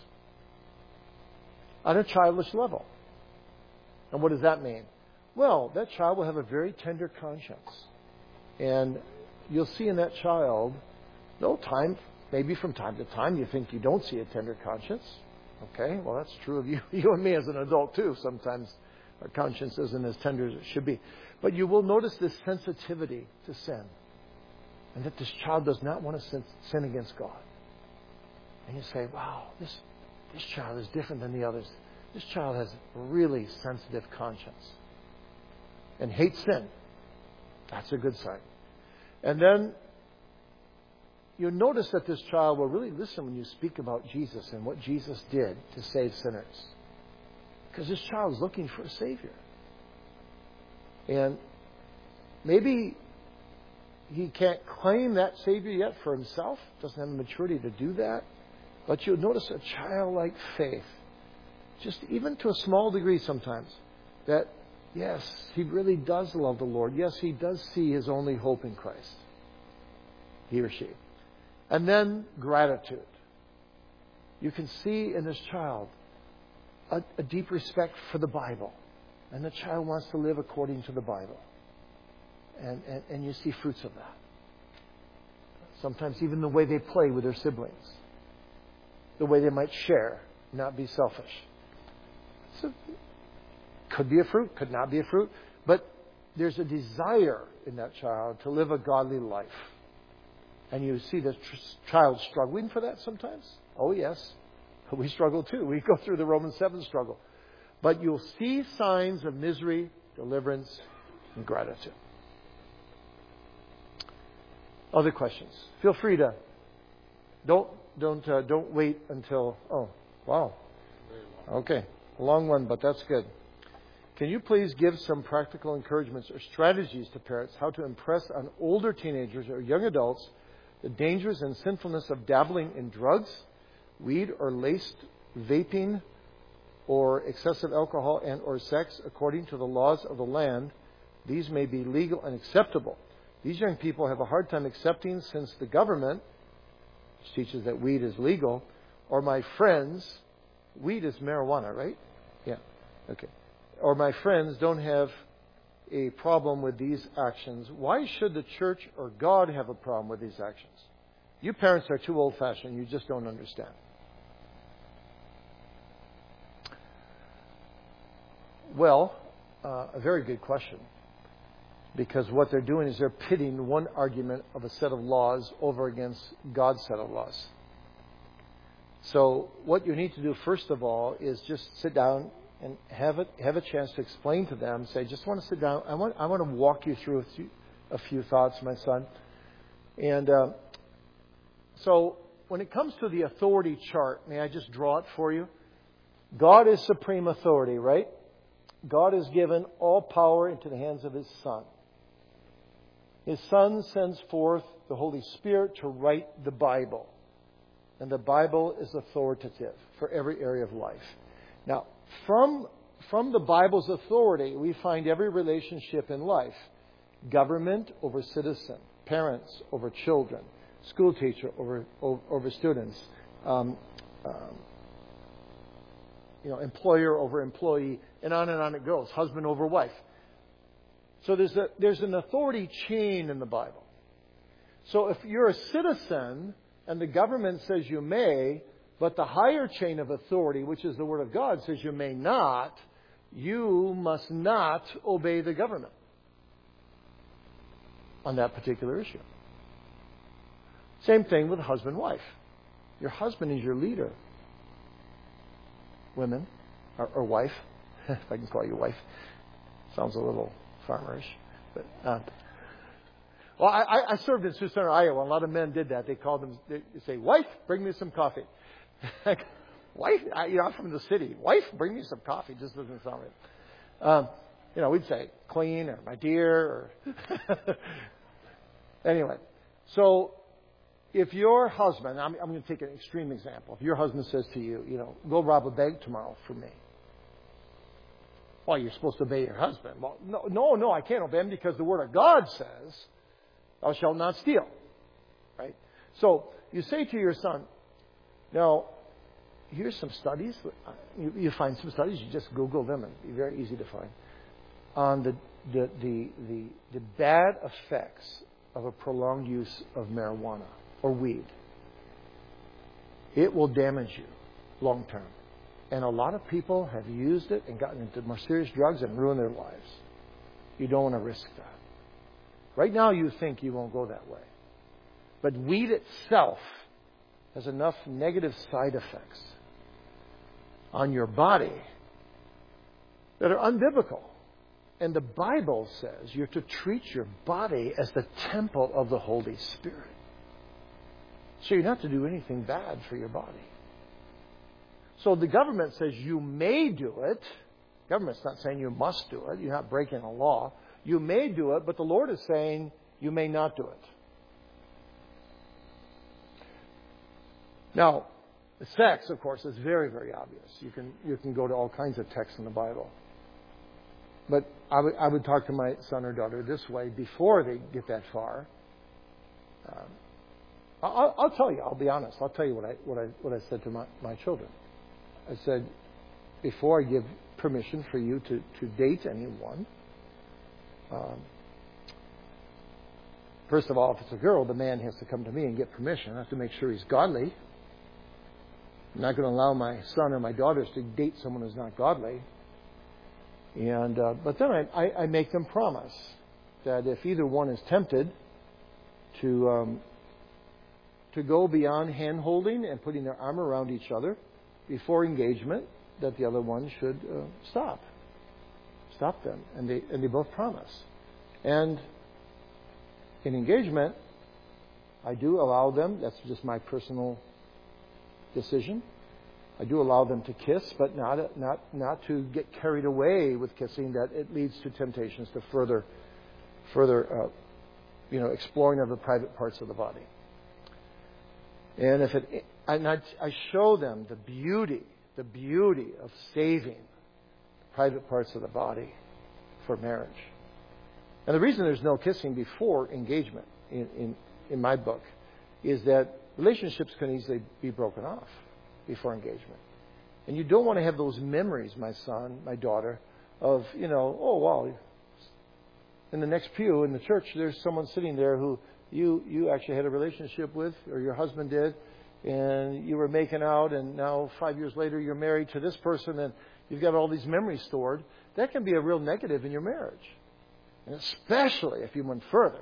On a childish level. And what does that mean? Well, that child will have a very tender conscience. And you'll see in that child, no time, maybe from time to time you think you don't see a tender conscience. Okay, well that's true of you, you and me as an adult too. Sometimes our conscience isn't as tender as it should be. But you will notice this sensitivity to sin. And that this child does not want to sin, sin against God. And you say, wow, this, this child is different than the others. This child has a really sensitive conscience. And hates sin. That's a good sign. And then you'll notice that this child will really listen when you speak about Jesus and what Jesus did to save sinners. Because this child is looking for a Savior. And maybe he can't claim that Savior yet for himself, doesn't have the maturity to do that. But you'll notice a childlike faith, just even to a small degree sometimes, that yes, he really does love the Lord. Yes, he does see his only hope in Christ. He or she. And then gratitude. You can see in this child a, a deep respect for the Bible. And the child wants to live according to the Bible. And, and, and you see fruits of that. Sometimes even the way they play with their siblings. The way they might share, not be selfish. So, could be a fruit, could not be a fruit. But there's a desire in that child to live a godly life. And you see the tr- child struggling for that sometimes. Oh, yes. We struggle too. We go through the Romans seven struggle. But you'll see signs of misery, deliverance, and gratitude. Other questions? Feel free to. Don't don't uh, don't wait until. Oh, wow. Okay, a long one, but that's good. Can you please give some practical encouragements or strategies to parents how to impress on older teenagers or young adults the dangers and sinfulness of dabbling in drugs, weed or laced vaping, or excessive alcohol and or sex? According to the laws of the land, these may be legal and acceptable. These young people have a hard time accepting, since the government, which teaches that weed is legal, or my friends, weed is marijuana, right? Yeah. Okay. Or my friends don't have a problem with these actions. Why should the church or God have a problem with these actions? You parents are too old-fashioned. You just don't understand. Well, uh, a very good question. Because what they're doing is they're pitting one argument of a set of laws over against God's set of laws. So what you need to do, first of all, is just sit down and have a, have a chance to explain to them. Say, just want to sit down. I want, I want to walk you through a few, a few thoughts, my son. And uh, so when it comes to the authority chart, may I just draw it for you? God is supreme authority, right? God has given all power into the hands of His Son. His Son sends forth the Holy Spirit to write the Bible. And the Bible is authoritative for every area of life. Now, from, from the Bible's authority, we find every relationship in life. Government over citizen. Parents over children. School teacher over, over, over students. Um, um, you know, employer over employee. And on and on it goes. Husband over wife. So there's a, there's an authority chain in the Bible. So if you're a citizen and the government says you may, but the higher chain of authority, which is the Word of God, says you may not, you must not obey the government on that particular issue. Same thing with husband-wife. Your husband is your leader. Women, or, or wife, if I can call you wife. Sounds a little farmerish. But, uh, well, I, I served in Sioux Center, Iowa. A lot of men did that. They called them, they say, wife, bring me some coffee. Wife, I, you know, I'm from the city. Wife, bring me some coffee. Just doesn't sound right. Um, you know, we'd say, clean, or my dear, or... Anyway, so if your husband, I'm, I'm going to take an extreme example. If your husband says to you, you know, go rob a bank tomorrow for me. Well, you're supposed to obey your husband. Well, no, no, no, I can't obey him because the Word of God says, thou shalt not steal. Right? So, you say to your son, now, here's some studies. You, you find some studies, you just Google them, and they're very easy to find. On the, the, the, the, the bad effects of a prolonged use of marijuana or weed. It will damage you long term. And a lot of people have used it and gotten into more serious drugs and ruined their lives. You don't want to risk that. Right now you think you won't go that way. But weed itself has enough negative side effects on your body that are unbiblical. And the Bible says you're to treat your body as the temple of the Holy Spirit. So you're not to do anything bad for your body. So the government says you may do it. The government's not saying you must do it. You're not breaking a law. You may do it, but the Lord is saying you may not do it. Now, the sex, of course, is very, very obvious. You can you can go to all kinds of texts in the Bible. But I would, I would talk to my son or daughter this way before they get that far. Um, I'll, I'll tell you. I'll be honest. I'll tell you what I what I what I said to my, my children. I said, before I give permission for you to, to date anyone, um, first of all, if it's a girl, the man has to come to me and get permission. I have to make sure he's godly. I'm not going to allow my son or my daughters to date someone who's not godly. And uh, but then I, I, I make them promise that if either one is tempted to um, to go beyond hand-holding and putting their arm around each other before engagement, that the other one should uh, stop. Stop them. And they and they both promise. And in engagement, I do allow them, that's just my personal decision, I do allow them to kiss, but not not not to get carried away with kissing, that it leads to temptations to further further uh, you know, exploring of the private parts of the body. And if it and I, I show them the beauty, the beauty of saving private parts of the body for marriage. And the reason there's no kissing before engagement in, in, in my book is that relationships can easily be broken off before engagement. And you don't want to have those memories, my son, my daughter, of, you know, oh, wow, in the next pew in the church, there's someone sitting there who you, you actually had a relationship with, or your husband did, and you were making out, and now five years later you're married to this person, and you've got all these memories stored. that can be a real negative in your marriage. And especially if you went further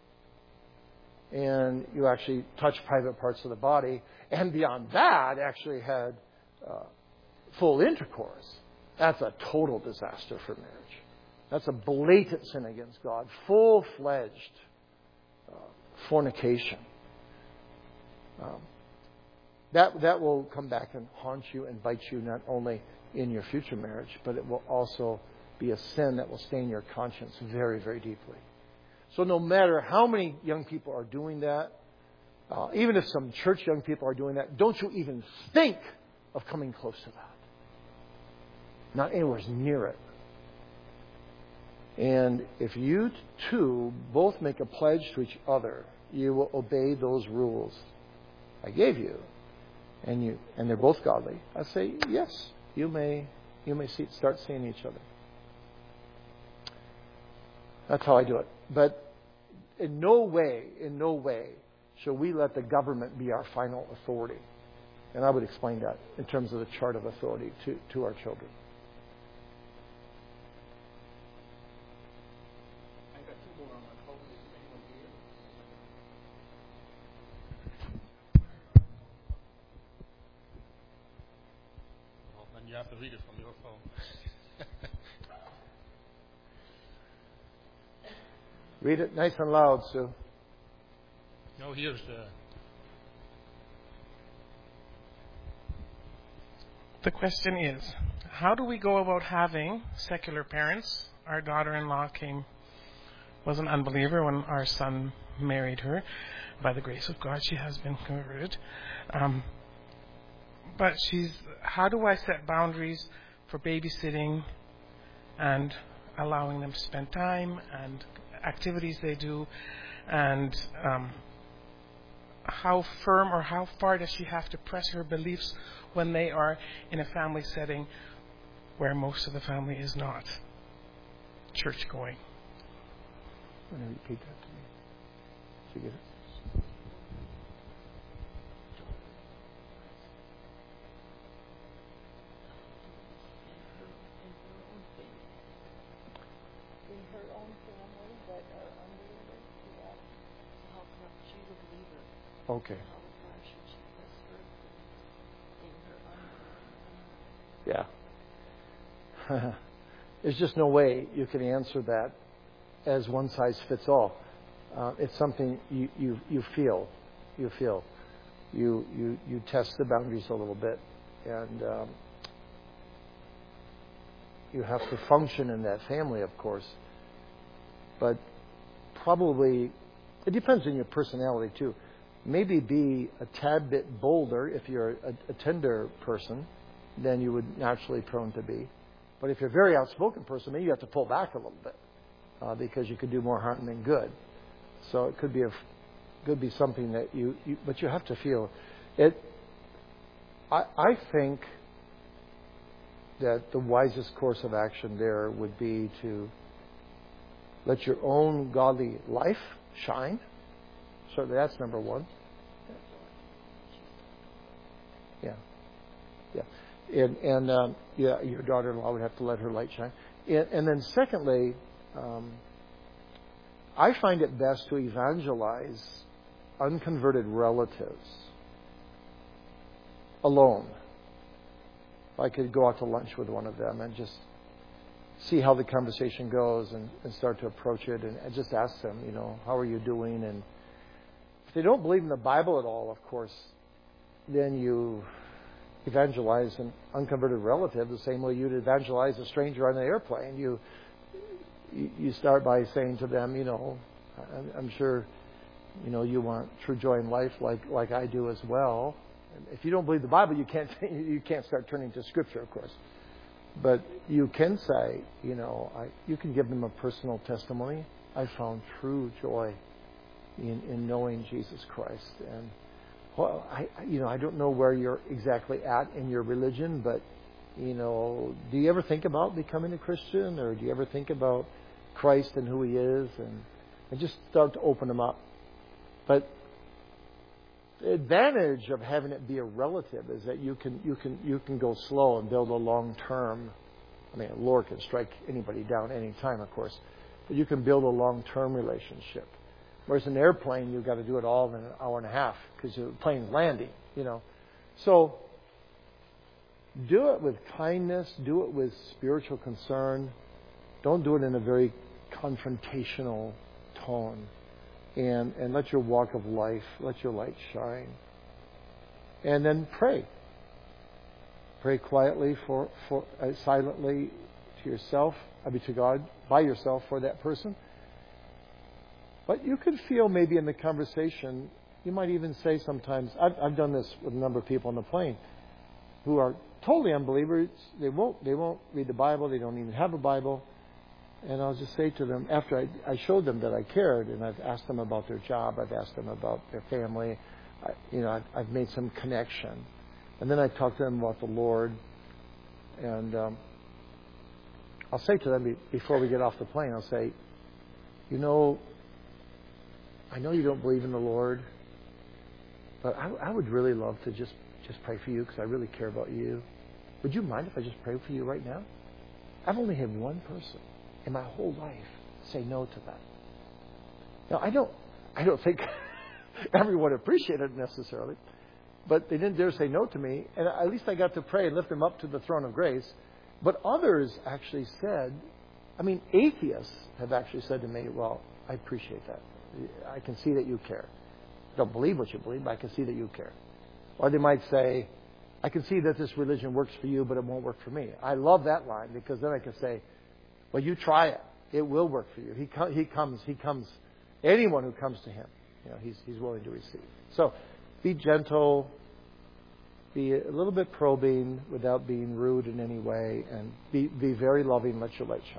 and you actually touched private parts of the body, and beyond that, actually had uh, full intercourse. That's a total disaster for marriage. That's a blatant sin against God. Full-fledged uh, fornication. Um, that, that will come back and haunt you and bite you not only in your future marriage, but it will also be a sin that will stain your conscience very, very deeply. So no matter how many young people are doing that, uh, even if some church young people are doing that, don't you even think of coming close to that. Not anywhere near it. And if you two both make a pledge to each other, you will obey those rules I gave you, and you and they're both godly, I say yes, you may you may see, start seeing each other. That's how I do it. But in no way, in no way, shall we let the government be our final authority. And I would explain that in terms of the chart of authority to, to our children. I got two more on my phone. Is anyone here? Well, then you have to read it from your phone. Read it nice and loud, Sue. No, here's the... The question is, how do we go about having secular parents? Our daughter-in-law came, was an unbeliever when our son married her. By the grace of God, she has been converted. Um, but she's, how do I set boundaries for babysitting and allowing them to spend time and activities they do, and um, how firm or how far does she have to press her beliefs when they are in a family setting where most of the family is not church going? I'm going to repeat that to me. Did you get it? Okay. Yeah. There's just no way you can answer that as one size fits all. Uh, it's something you, you, you feel. You feel. You, you, you test the boundaries a little bit. And um, you have to function in that family, of course. But probably, it depends on your personality, too. Maybe be a tad bit bolder if you're a, a tender person than you would naturally prone to be. But if you're a very outspoken person, maybe you have to pull back a little bit uh, because you could do more harm than good. So it could be a, could be something that you, you but you have to feel it. I, I think that the wisest course of action there would be to let your own godly life shine. Certainly, that's number one. Yeah, yeah, and and um, yeah, your daughter-in-law would have to let her light shine. And, and then, secondly, um, I find it best to evangelize unconverted relatives alone. I could go out to lunch with one of them and just see how the conversation goes, and, and start to approach it, and, and just ask them, you know, how are you doing? And if they don't believe in the Bible at all, of course, then you evangelize an unconverted relative the same way you'd evangelize a stranger on an airplane. You you start by saying to them, you know, I'm, I'm sure, you know, you want true joy in life like like I do as well. And if you don't believe the Bible, you can't you can't start turning to Scripture, of course. But you can say, you know, I, you can give them a personal testimony. I found true joy in, in knowing Jesus Christ. And, well, I, you know, I don't know where you're exactly at in your religion, but, you know, do you ever think about becoming a Christian? Or do you ever think about Christ and who He is? And, and just start to open them up. But the advantage of having it be a relative is that you can you can you can go slow and build a long-term I mean, the Lord can strike anybody down any time, of course. But you can build a long-term relationship. Whereas an airplane, you've got to do it all in an hour and a half because the plane's landing, you know. So do it with kindness. Do it with spiritual concern. Don't do it in a very confrontational tone. And, and let your walk of life, let your light shine. And then pray. Pray quietly, for, for uh, silently to yourself, I mean to God, by yourself for that person. But you could feel maybe in the conversation, you might even say sometimes, I've, I've done this with a number of people on the plane who are totally unbelievers. They won't, they won't read the Bible. They don't even have a Bible. And I'll just say to them, after I, I showed them that I cared, and I've asked them about their job, I've asked them about their family, I, you know, I've, I've made some connection. And then I talk to them about the Lord. And um, I'll say to them before we get off the plane, I'll say, you know, I know you don't believe in the Lord, but I, I would really love to just, just pray for you because I really care about you. Would you mind if I just pray for you right now? I've only had one person in my whole life say no to that. Now, I don't, I don't think everyone appreciated it necessarily, but they didn't dare say no to me, and at least I got to pray and lift them up to the throne of grace. But others actually said, I mean, atheists have actually said to me, well, I appreciate that. I can see that you care. I don't believe what you believe, but I can see that you care. Or they might say, I can see that this religion works for you, but it won't work for me. I love that line because then I can say, well, you try it. It will work for you. He, co- he comes, he comes, anyone who comes to him, you know, he's, he's willing to receive. So be gentle, be a little bit probing without being rude in any way, and be, be very loving, let your light shine.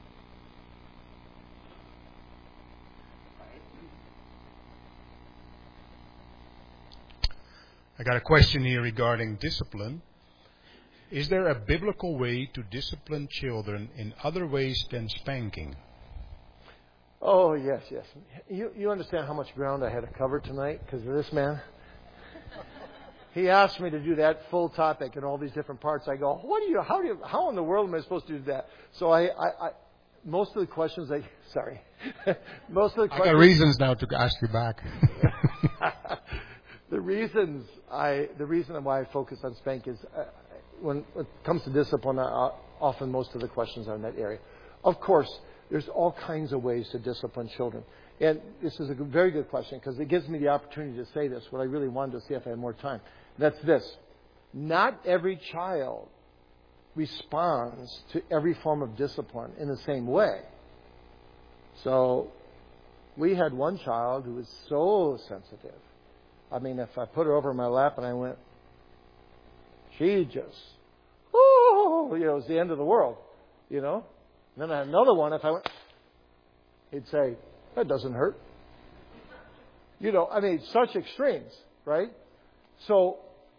I got a question here regarding discipline. Is there a biblical way to discipline children in other ways than spanking? Oh, yes, yes. You you understand how much ground I had to cover tonight because of this man? He asked me to do that full topic and all these different parts. I go, what do you, how do you, how in the world am I supposed to do that? So I, I, I most of the questions I, sorry. most of the questions. I got reasons now to ask you back. The reasons I, the reason why I focus on spank is uh, when it comes to discipline, uh, often most of the questions are in that area. Of course, there's all kinds of ways to discipline children. And this is a very good question because it gives me the opportunity to say this, what I really wanted to see if I had more time. That's this. Not every child responds to every form of discipline in the same way. So we had one child who was so sensitive. I mean, if I put her over in my lap and I went, she just, oh, you know, it was the end of the world, you know. And then I had another one, if I went, he'd say, that doesn't hurt. You know, I mean, such extremes, right? So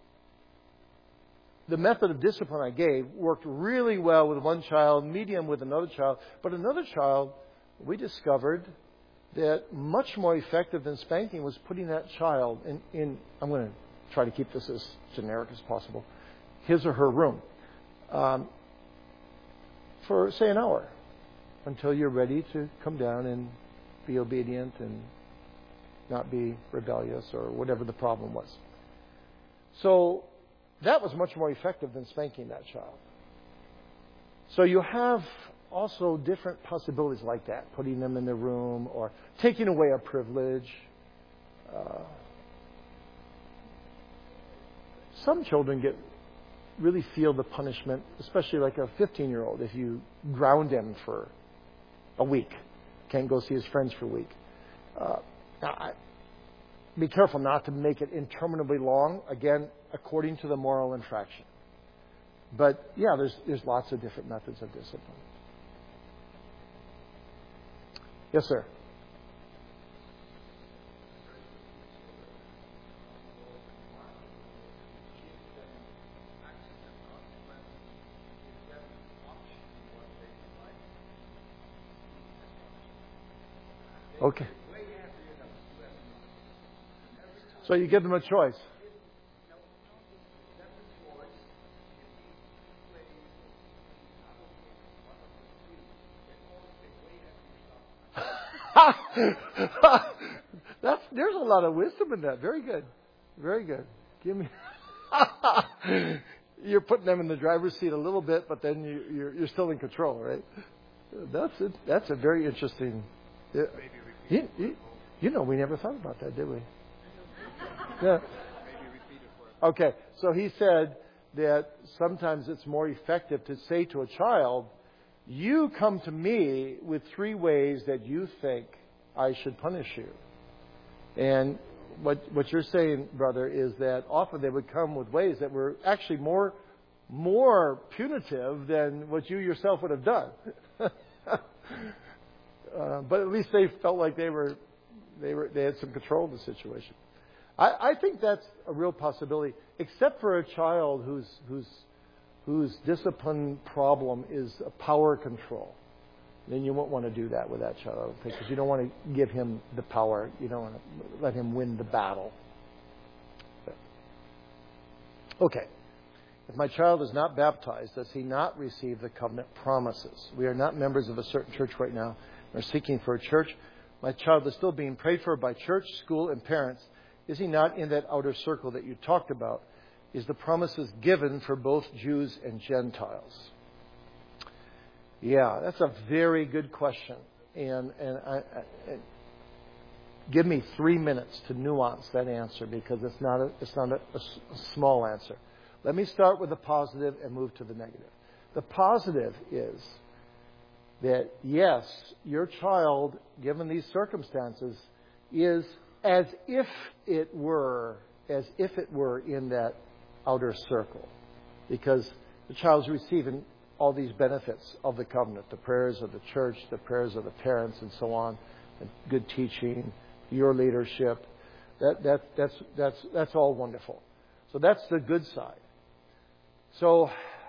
the method of discipline I gave worked really well with one child, medium with another child. But another child, we discovered that much more effective than spanking was putting that child in, in I'm going to try to keep this as generic as possible, his or her room, um, for, say, an hour until you're ready to come down and be obedient and not be rebellious or whatever the problem was. So that was much more effective than spanking that child. So you have also different possibilities like that, putting them in the room or taking away a privilege. Uh, some children get really feel the punishment, especially like a fifteen-year-old, if you ground him for a week. Can't go see his friends for a week. Uh, now, I, be careful not to make it interminably long, again, according to the moral infraction. But, yeah, there's there's lots of different methods of discipline. Yes, sir. Okay. So you give them a choice. That's there's a lot of wisdom in that. Very good. Very good. Give me. You're putting them in the driver's seat a little bit, but then you, you're, you're still in control, right? That's a, that's a very interesting. You, you, you know, we never thought about that, did we? Yeah. Okay, so he said that sometimes it's more effective to say to a child, "You come to me with three ways that you think I should punish you." And what what you're saying, brother, is that often they would come with ways that were actually more more punitive than what you yourself would have done. uh, but at least they felt like they were they were they had some control of the situation. I, I think that's a real possibility, except for a child whose whose whose discipline problem is a power control. Then you won't want to do that with that child, I don't think, because you don't want to give him the power. You don't want to let him win the battle. Okay. If my child is not baptized, does he not receive the covenant promises? We are not members of a certain church right now. We're seeking for a church. My child is still being prayed for by church, school, and parents. Is he not in that outer circle that you talked about? Is the promises given for both Jews and Gentiles? Yeah, that's a very good question. And and I, I, give me three minutes to nuance that answer, because it's not a, it's not a, a, a small answer. Let me start with the positive and move to the negative. The positive is that, yes, your child, given these circumstances, is as if it were, as if it were in that outer circle, because the child's receiving all these benefits of the covenant, the prayers of the church, the prayers of the parents, and so on, and good teaching, your leadership. That that that's that's that's all wonderful. So that's the good side. So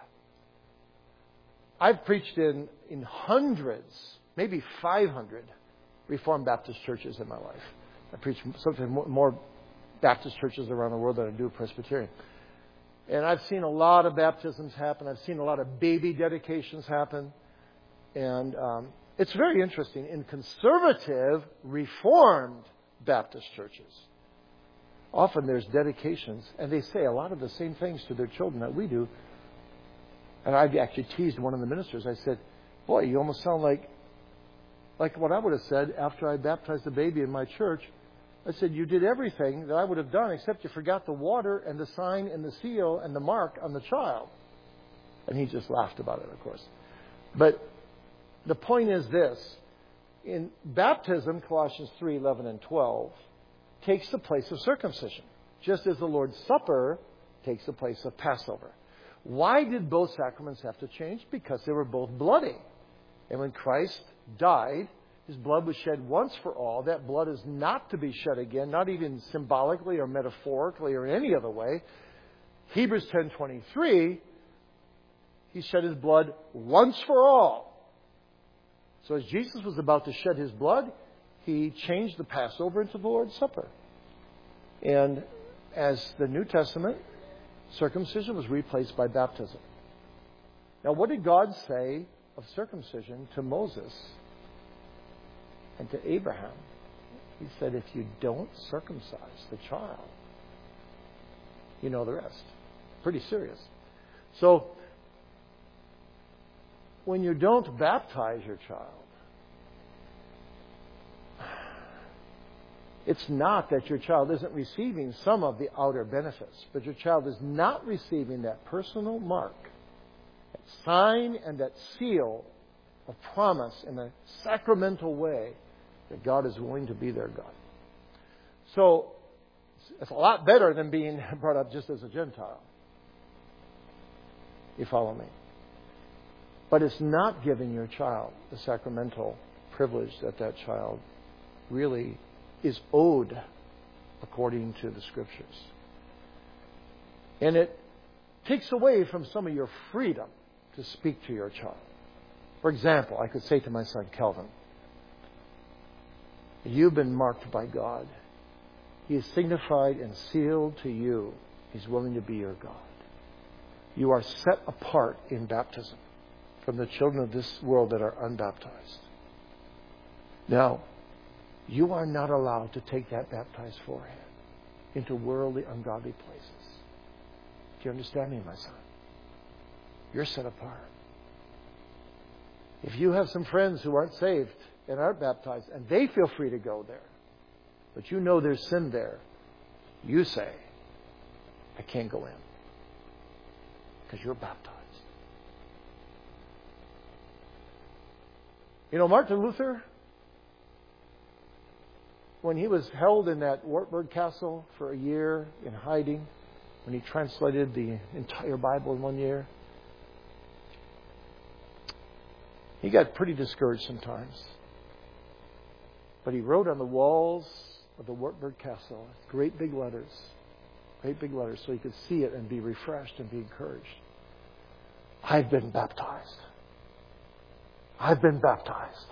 I've preached in in hundreds, maybe five hundred Reformed Baptist churches in my life. I preach something more Baptist churches around the world than I do Presbyterian. And I've seen a lot of baptisms happen. I've seen a lot of baby dedications happen. And um, it's very interesting. In conservative, Reformed Baptist churches, often there's dedications, and they say a lot of the same things to their children that we do. And I've actually teased one of the ministers. I said, "Boy, you almost sound like, like what I would have said after I baptized the baby in my church." I said, "You did everything that I would have done, except you forgot the water and the sign and the seal and the mark on the child." And he just laughed about it, of course. But the point is this. In baptism, Colossians three, eleven, and twelve, takes the place of circumcision, just as the Lord's Supper takes the place of Passover. Why did both sacraments have to change? Because they were both bloody. And when Christ died, His blood was shed once for all. That blood is not to be shed again, not even symbolically or metaphorically or any other way. Hebrews ten twenty-three, He shed His blood once for all. So as Jesus was about to shed His blood, He changed the Passover into the Lord's Supper. And as the New Testament, circumcision was replaced by baptism. Now, what did God say of circumcision to Moses and to Abraham? He said, if you don't circumcise the child, you know the rest. Pretty serious. So, when you don't baptize your child, it's not that your child isn't receiving some of the outer benefits, but your child is not receiving that personal mark, that sign and that seal of promise in a sacramental way that God is willing to be their God. So, it's a lot better than being brought up just as a Gentile. You follow me? But it's not giving your child the sacramental privilege that that child really is owed according to the Scriptures. And it takes away from some of your freedom to speak to your child. For example, I could say to my son, Kelvin, you've been marked by God. He is signified and sealed to you. He's willing to be your God. You are set apart in baptism from the children of this world that are unbaptized. Now, You are not allowed to take that baptized forehead into worldly, ungodly places. Do you understand me, my son? You're set apart. If you have some friends who aren't saved and aren't baptized, and they feel free to go there, but you know there's sin there, you say, I can't go in. Because you're baptized. You know, Martin Luther, when he was held in that Wartburg Castle for a year in hiding, when he translated the entire Bible in one year, he got pretty discouraged sometimes. But he wrote on the walls of the Wartburg Castle, great big letters, great big letters, so he could see it and be refreshed and be encouraged. I've been baptized. I've been baptized.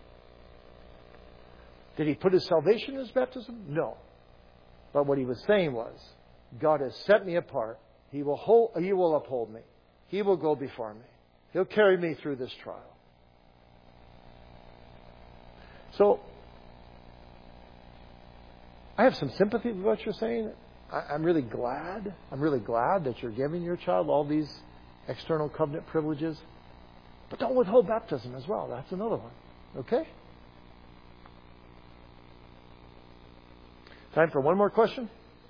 Did he put his salvation in his baptism? No. But what he was saying was, God has set me apart. He will hold, He will uphold me. He will go before me. He'll carry me through this trial. So, I have some sympathy with what you're saying. I, I'm really glad. I'm really glad that you're giving your child all these external covenant privileges. But don't withhold baptism as well. That's another one. Okay? Time for one more question?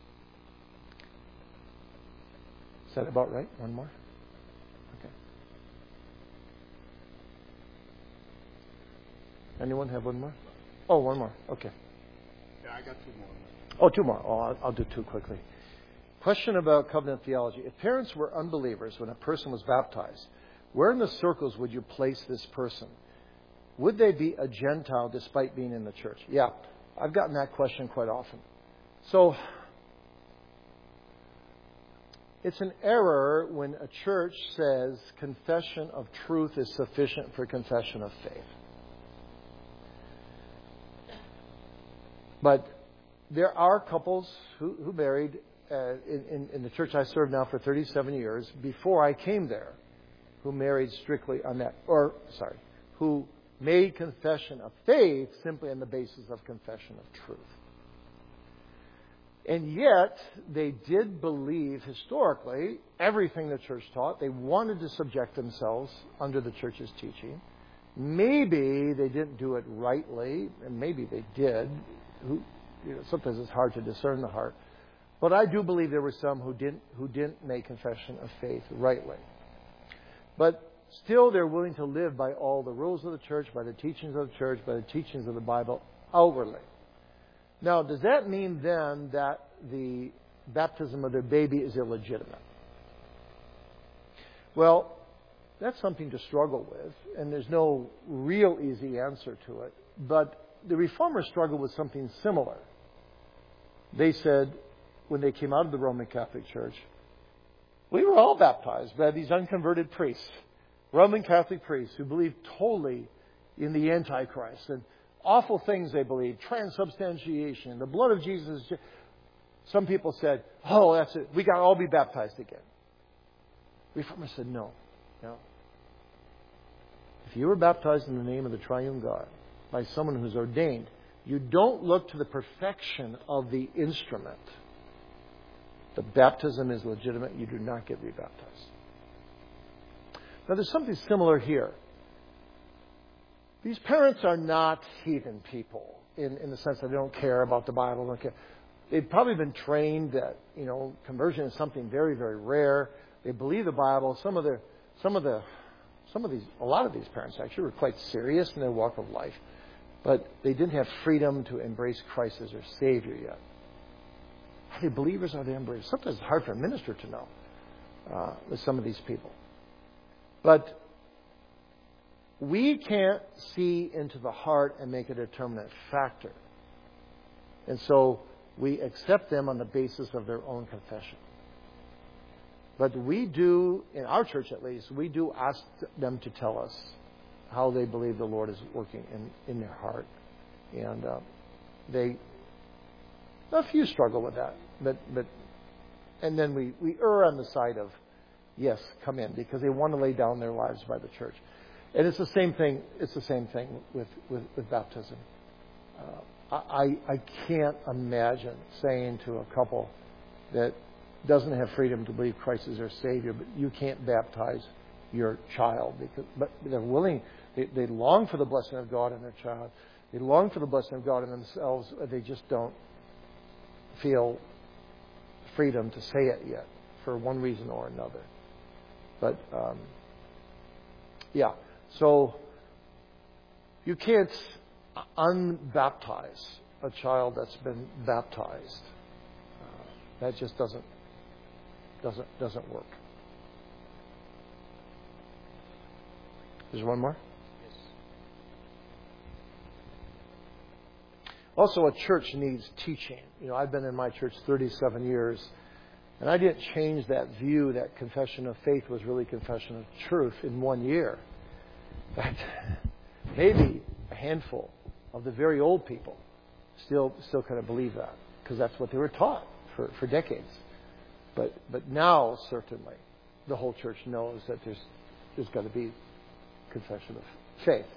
Is that about right? One more? Okay. Anyone have one more? Oh, one more. Okay. Yeah, I got two more. Oh, two more. Oh, I'll, I'll do two quickly. Question about covenant theology. If parents were unbelievers when a person was baptized, where in the circles would you place this person? Would they be a Gentile despite being in the church? Yeah, I've gotten that question quite often. So, it's an error when a church says confession of truth is sufficient for confession of faith. But there are couples who, who married uh, in, in, in the church I served now for thirty-seven years, before I came there, who married strictly on that, or, sorry, who made confession of faith simply on the basis of confession of truth. And yet, they did believe historically everything the church taught. They wanted to subject themselves under the church's teaching. Maybe they didn't do it rightly, and maybe they did. Who, you know, sometimes it's hard to discern the heart. But I do believe there were some who didn't who didn't make confession of faith rightly. But still, they're willing to live by all the rules of the church, by the teachings of the church, by the teachings of the Bible outwardly. Now, does that mean then that the baptism of their baby is illegitimate? Well, that's something to struggle with, and there's no real easy answer to it. But the Reformers struggled with something similar. They said, when they came out of the Roman Catholic Church, we were all baptized by these unconverted priests, Roman Catholic priests who believed totally in the Antichrist and awful things they believed, transubstantiation, the blood of Jesus. Some people said, oh, that's it. We got to all be baptized again. Reformers said, no, no. If you were baptized in the name of the triune God by someone who's ordained, you don't look to the perfection of the instrument. The baptism is legitimate. You do not get rebaptized. Now, there's something similar here. These parents are not heathen people in, in the sense that they don't care about the Bible. Don't care. They've probably been trained that, you know, conversion is something very, very rare. They believe the Bible. Some of the, some of the, some of these, a lot of these parents actually were quite serious in their walk of life, but they didn't have freedom to embrace Christ as their Savior yet. Are they believers? Are they unbelievers? Sometimes it's hard for a minister to know uh, with some of these people. But we can't see into the heart and make a determinate factor. And so we accept them on the basis of their own confession. But we do, in our church at least, we do ask them to tell us how they believe the Lord is working in, in their heart. And uh, they, a few struggle with that. But, but, and then we, we err on the side of, yes, come in, because they want to lay down their lives by the church. And it's the same thing. It's the same thing with with, with baptism. Uh, I, I can't imagine saying to a couple that doesn't have freedom to believe Christ is their Savior, but you can't baptize your child. Because, but they're willing, they, they long for the blessing of God in their child. They long for the blessing of God in themselves. They just don't feel freedom to say it yet for one reason or another. But, um, yeah, so you can't unbaptize a child that's been baptized. Uh, that just doesn't doesn't doesn't work. There's one more. Yes. Also, a church needs teaching. You know, I've been in my church thirty-seven years, and I didn't change that view that confession of faith was really confession of truth in one year. In fact, maybe a handful of the very old people still still kind of believe that, because that's what they were taught for, for decades. But but now certainly the whole church knows that there's there's got to be confession of faith.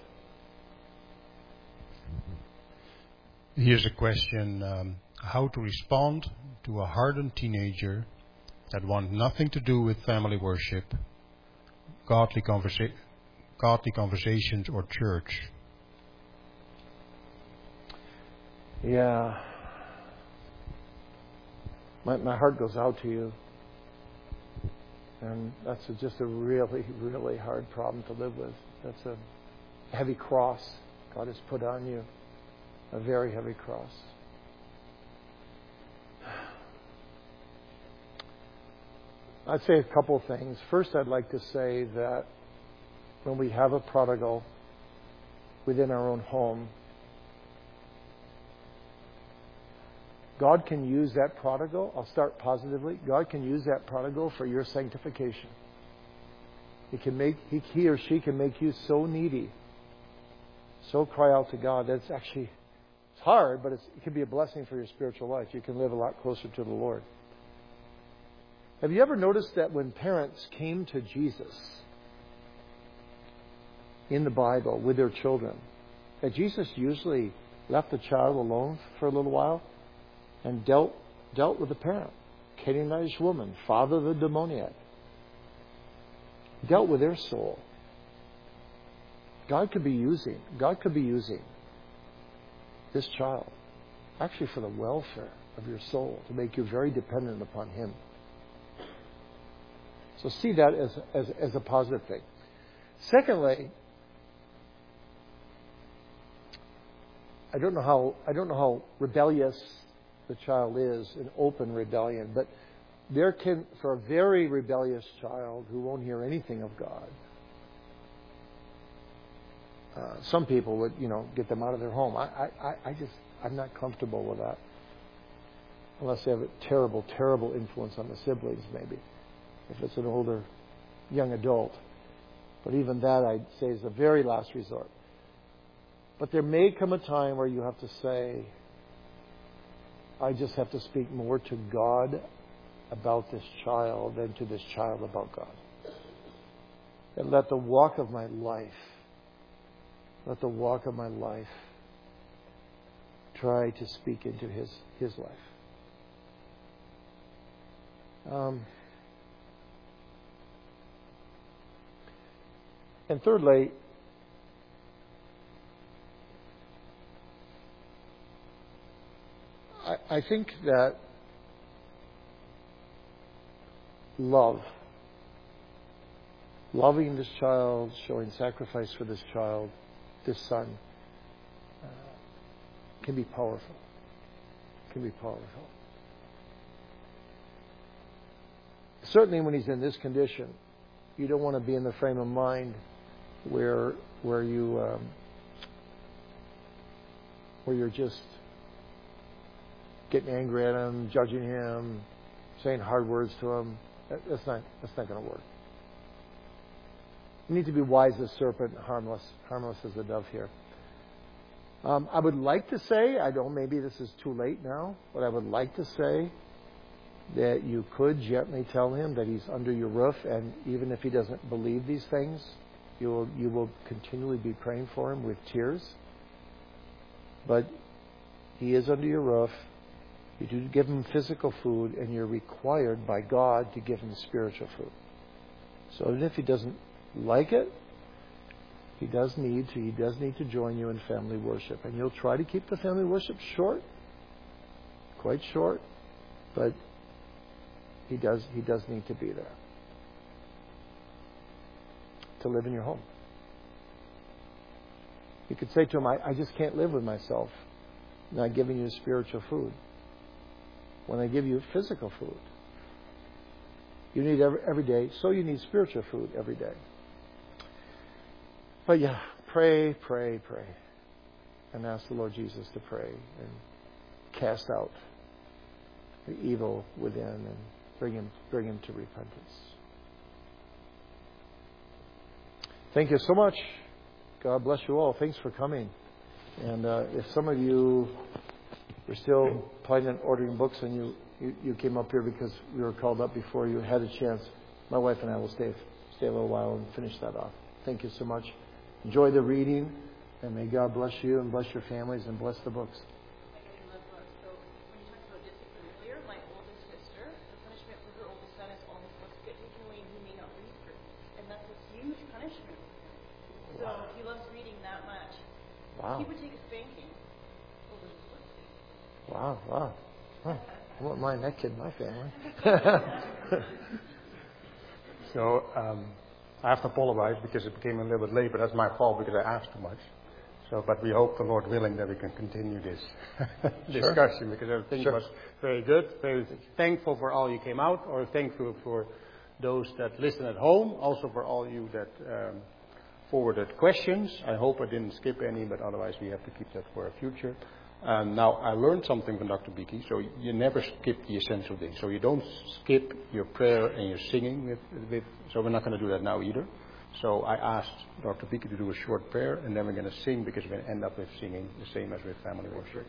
Here's a question: um, how to respond to a hardened teenager that want nothing to do with family worship, godly conversa- godly conversations, or church? Yeah. My, my heart goes out to you. And that's a, just a really, really hard problem to live with. That's a heavy cross God has put on you. A very heavy cross. I'd say a couple of things. First, I'd like to say that when we have a prodigal within our own home, God can use that prodigal. I'll start positively. God can use that prodigal for your sanctification. He can make he, he or she can make you so needy, so cry out to God that it's actually it's hard, but it's, it can be a blessing for your spiritual life. You can live a lot closer to the Lord. Have you ever noticed that when parents came to Jesus in the Bible with their children, that Jesus usually left the child alone for a little while and dealt dealt with the parent, Canaanite woman, father of the demoniac, dealt with their soul. God could be using God could be using this child actually for the welfare of your soul, to make you very dependent upon Him. So see that as as, as a positive thing. Secondly, I don't know how I don't know how rebellious the child is in open rebellion, but there can, for a very rebellious child who won't hear anything of God, uh, some people would, you know, get them out of their home. I, I, I just, I'm not comfortable with that, unless they have a terrible, terrible influence on the siblings, maybe, if it's an older, young adult. But even that, I'd say, is the very last resort. But there may come a time where you have to say, I just have to speak more to God about this child than to this child about God. And let the walk of my life, let the walk of my life try to speak into his, his life. Um, and thirdly, I think that love, loving this child, showing sacrifice for this child, this son, uh, can be powerful. Can be powerful. Certainly when he's in this condition, you don't want to be in the frame of mind where where you um, where you're just getting angry at him, judging him, saying hard words to him. That's not that's not going to work. You need to be wise as a serpent, harmless, harmless as a dove here. Um, I would like to say, I don't. Maybe this is too late now, but I would like to say that you could gently tell him that he's under your roof, and even if he doesn't believe these things, you will you will continually be praying for him with tears. But He is under your roof. You do give him physical food, and you're required by God to give him spiritual food. So even if he doesn't like it, he does need to. He does need to join you in family worship, and you'll try to keep the family worship short, quite short, but he does. He does need to be there to live in your home. You could say to him, I, I just can't live with myself not giving you spiritual food when I give you physical food. You need every, every day, so you need spiritual food every day. But yeah, pray, pray, pray. And ask the Lord Jesus to pray and cast out the evil within and bring him, bring him to repentance. Thank you so much. God bless you all. Thanks for coming. And uh, if some of you were still planning on ordering books and you, you, you came up here because we were called up before you had a chance, my wife and I will stay, stay a little while and finish that off. Thank you so much. Enjoy the reading, and may God bless you and bless your families and bless the books. Wow. He would take a spanking over his foot. Wow, wow. Huh. I wouldn't mind that kid in my family. So um, I have to apologize because it became a little bit late, but that's my fault because I asked too much. So, but we hope, the Lord willing, that we can continue this discussion sure. because everything sure. was very good. Very thankful for all you came out, or thankful for those that listen at home, also for all you that um, forwarded questions. I hope I didn't skip any, but otherwise we have to keep that for a future. Um, now, I learned something from Doctor Beeke, so you never skip the essential things. So you don't skip your prayer and your singing, with, with, so we're not going to do that now either. So I asked Doctor Beeke to do a short prayer, and then we're going to sing, because we're going to end up with singing, the same as with family worship.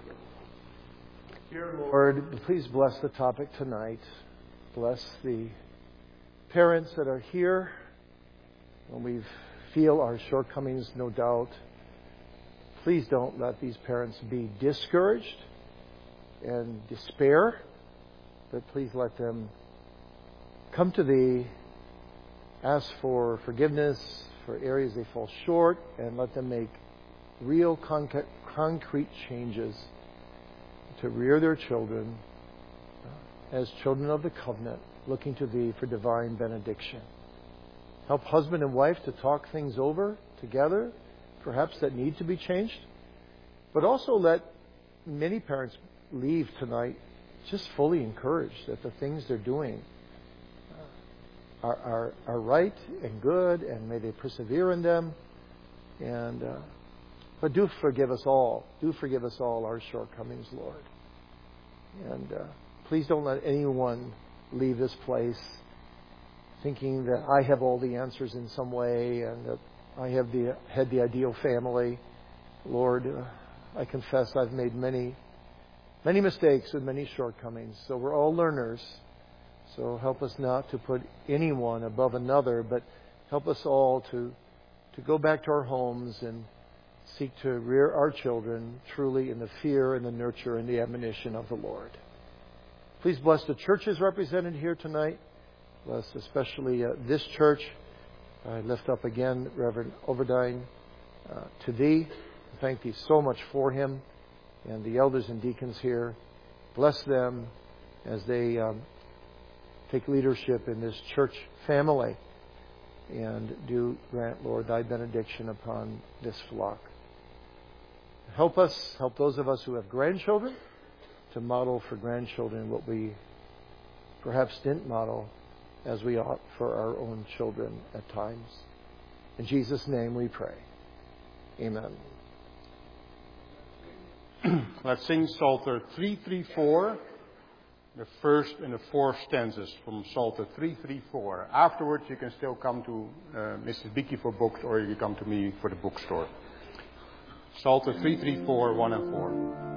Dear Lord, please bless the topic tonight. Bless the parents that are here. When we feel our shortcomings, no doubt, please don't let these parents be discouraged and despair, but please let them come to Thee, ask for forgiveness for areas they fall short, and let them make real conc- concrete changes to rear their children as children of the covenant, looking to Thee for divine benediction. Help husband and wife to talk things over together, perhaps that need to be changed. But also let many parents leave tonight just fully encouraged that the things they're doing are, are, are right and good, and may they persevere in them. And uh, but do forgive us all. Do forgive us all our shortcomings, Lord. And uh, please don't let anyone leave this place thinking that I have all the answers in some way and that I have the had the ideal family. Lord, uh, I confess I've made many, many mistakes and many shortcomings. So we're all learners. So help us not to put anyone above another, but help us all to to go back to our homes and seek to rear our children truly in the fear and the nurture and the admonition of the Lord. Please bless the churches represented here tonight. Bless especially uh, this church. I lift up again Reverend Overdine uh, to Thee. Thank Thee so much for him and the elders and deacons here. Bless them as they um, take leadership in this church family, and do grant, Lord, Thy benediction upon this flock. Help us, help those of us who have grandchildren to model for grandchildren what we perhaps didn't model as we ought for our own children at times. In Jesus' name we pray. Amen. Let's sing Psalter three thirty-four, the first and the fourth stanzas from Psalter three thirty-four. Afterwards, you can still come to uh, Missus Beeke for books, or you can come to me for the bookstore. Psalter three thirty-four, one and four.